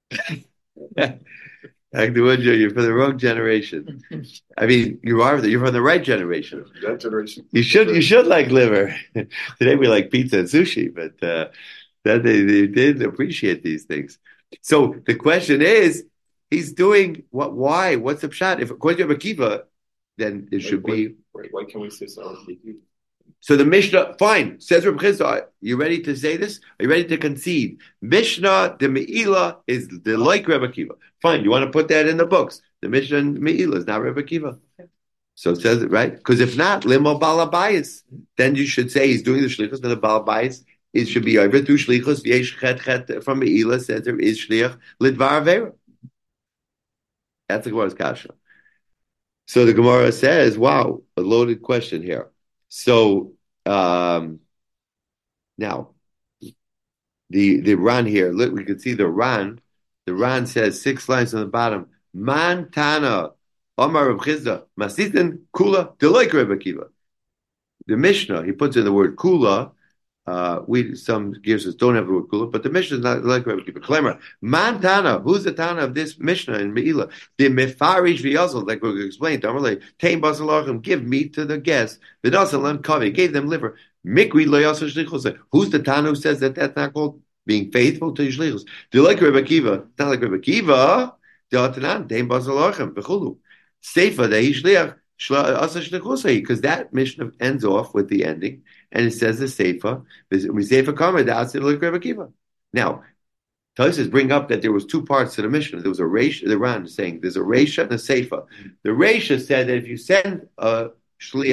You're for the wrong generation. I mean, you are. You're from the right generation. That generation. You should. You should like liver. Today we like pizza and sushi, but uh, that they, they didn't appreciate these things. So the question is, he's doing what? Why? What's the pshat? If according to Rebbe Akiva, then it should why, be. Why, why can't we say so? So the Mishnah, fine, says Reb Chizda, are you ready to say this? Are you ready to concede? Mishnah, the Me'ila, is the like Reb Akiva. Fine, you want to put that in the books. The Mishnah and Me'ila is not Reb Akiva. So it says it, right? Because if not, limo balabayis, then you should say he's doing the shlichus, then the balabayis, it should be over through shlichus, v'yesh chet chet from Me'ila, says there is shliach, lidvar avera. That's the Gemara's kasha. So the Gemara says, wow, a loaded question here. So um, now the the Ran here, look, we can see the Ran. The Ran says six lines on the bottom. Man Tana Omar Reb Chizda Masitin Kula Deloik Reb Akiva. The Mishnah he puts in the word Kula. Uh, we some gears don't have the word Kula, but the Mishnah is not like Reb Akiva. Claimer Man Tana. Who's the Tana of this Mishnah in Meila? The Mefarish v'Yazal, like we explained. Amalei Tein Basalachim, give meat to the guests. V'Dasalam Kavi gave them liver. Mikri loyasa shlichus. Who's the Tana who says that that's not called being faithful to shlichus? Do you like Reb Akiva? It's not like Reb Akiva. De'atanan Tein Basalachim v'Chulu. Seifa dehi shliach asa shlichusay, because that Mishnah ends off with the ending. And it says the Seifa, Seifa Kamer, the Asid like Rebbe Akiva. Now, Tosfos bring up that there was two parts to the Mishnah. There was a Reish, the Ran saying there's a Reisha and a Seifa. The Reisha said that if you send a Shliach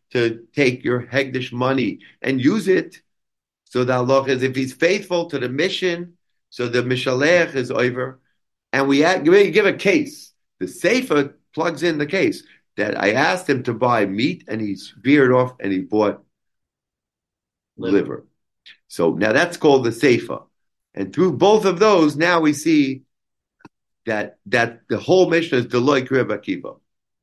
to take your Hegdish money and use it. So the halacha is if he's faithful to the mission, so the mishalech is over. And we add, we give a case. The Sefer plugs in the case that I asked him to buy meat and he veered off and he bought liver. liver. So now that's called the Sefer. And through both of those, now we see that that the whole mission is Deloy Krib Akiva.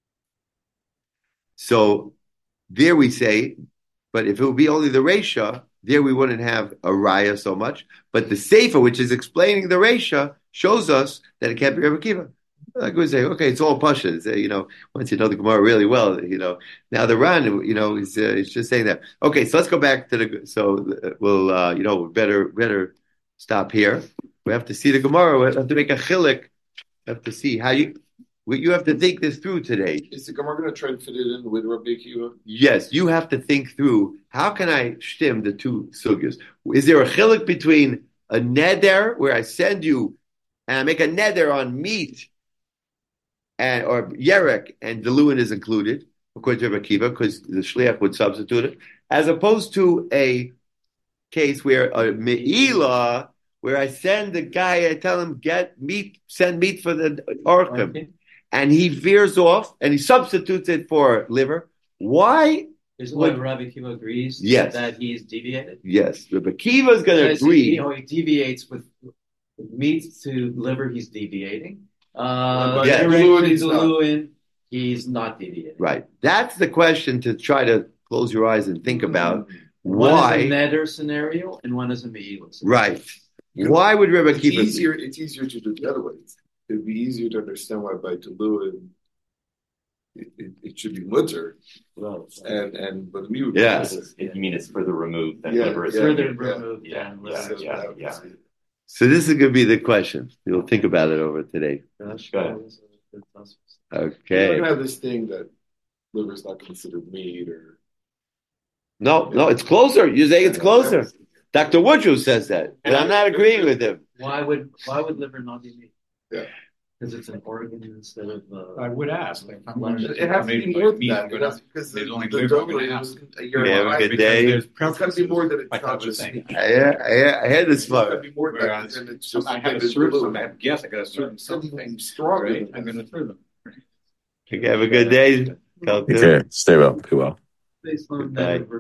So there we say, but if it would be only the Reisha, there we wouldn't have a Raya so much. But the Sefer, which is explaining the Reisha, shows us that it can't be Rebbe Akiva. Like we say, okay, it's all Pasha. It's, uh, you know, once you know the Gemara really well, you know. Now the Ran, you know, is uh, he's just saying that. Okay, so let's go back to the. So uh, we'll, uh, you know, better better stop here. We have to see the Gemara. We have to make a chilik. We have to see how you. You have to think this through today. Is the Gemara going to try to fit it in with Rabbi Akiva? Yes, you have to think through how can I shtim the two sugyas. Is there a chilik between a neder where I send you and I make a neder on meat and or yerek and the luin is included according to Rabbi Akiva because the shliach would substitute it, as opposed to a case where a me'ilah where I send the guy, I tell him get meat, send meat for the orchim. Okay. And he veers off and he substitutes it for liver. Why? Is why Rabbi Akiva agrees yes. that he's deviated? Yes. Rabbi Akiva is going to agree. He, you know, he deviates with, with meat to liver, he's deviating. Uh, yeah. Directly to luin, he's not deviating. Right. That's the question to try to close your eyes and think about. Mm-hmm. Why? One is a neder scenario and one is a me'ilah scenario. Right. Why would Rabbi it's Akiva... Easier, it's easier to do the other way. It'd be easier to understand why by Tulu it, it, it should be mutter. Well, and and but we would yeah. It, you mean it's further removed than yeah, liver is yeah, further yeah, removed yeah, than yeah, liver. yeah, yeah, yeah. So this is going to be the question. You'll think about it over today. Gosh, go ahead. Okay. We're going to have this thing that liver is not considered meat or... No, no, it's closer. You're saying it's closer. Doctor Woodrow says that, but I'm not agreeing with him. Why would why would liver not be meat? Yeah. Because it's an organ instead of. Uh, I would ask. Like, I'm it, it has to be more than that because, because there's the, only the liver donor going to is ask. a year Yeah, alive. good day. It's got to be more than it's not just meat. I, I, I had this It's got to part. be more than that. And it's just I have a certain something. I have to guess. I got a certain something stronger. Right? I'm going to throw them. Okay, have a good day. Okay, stay well. Be well. based on Goodbye. that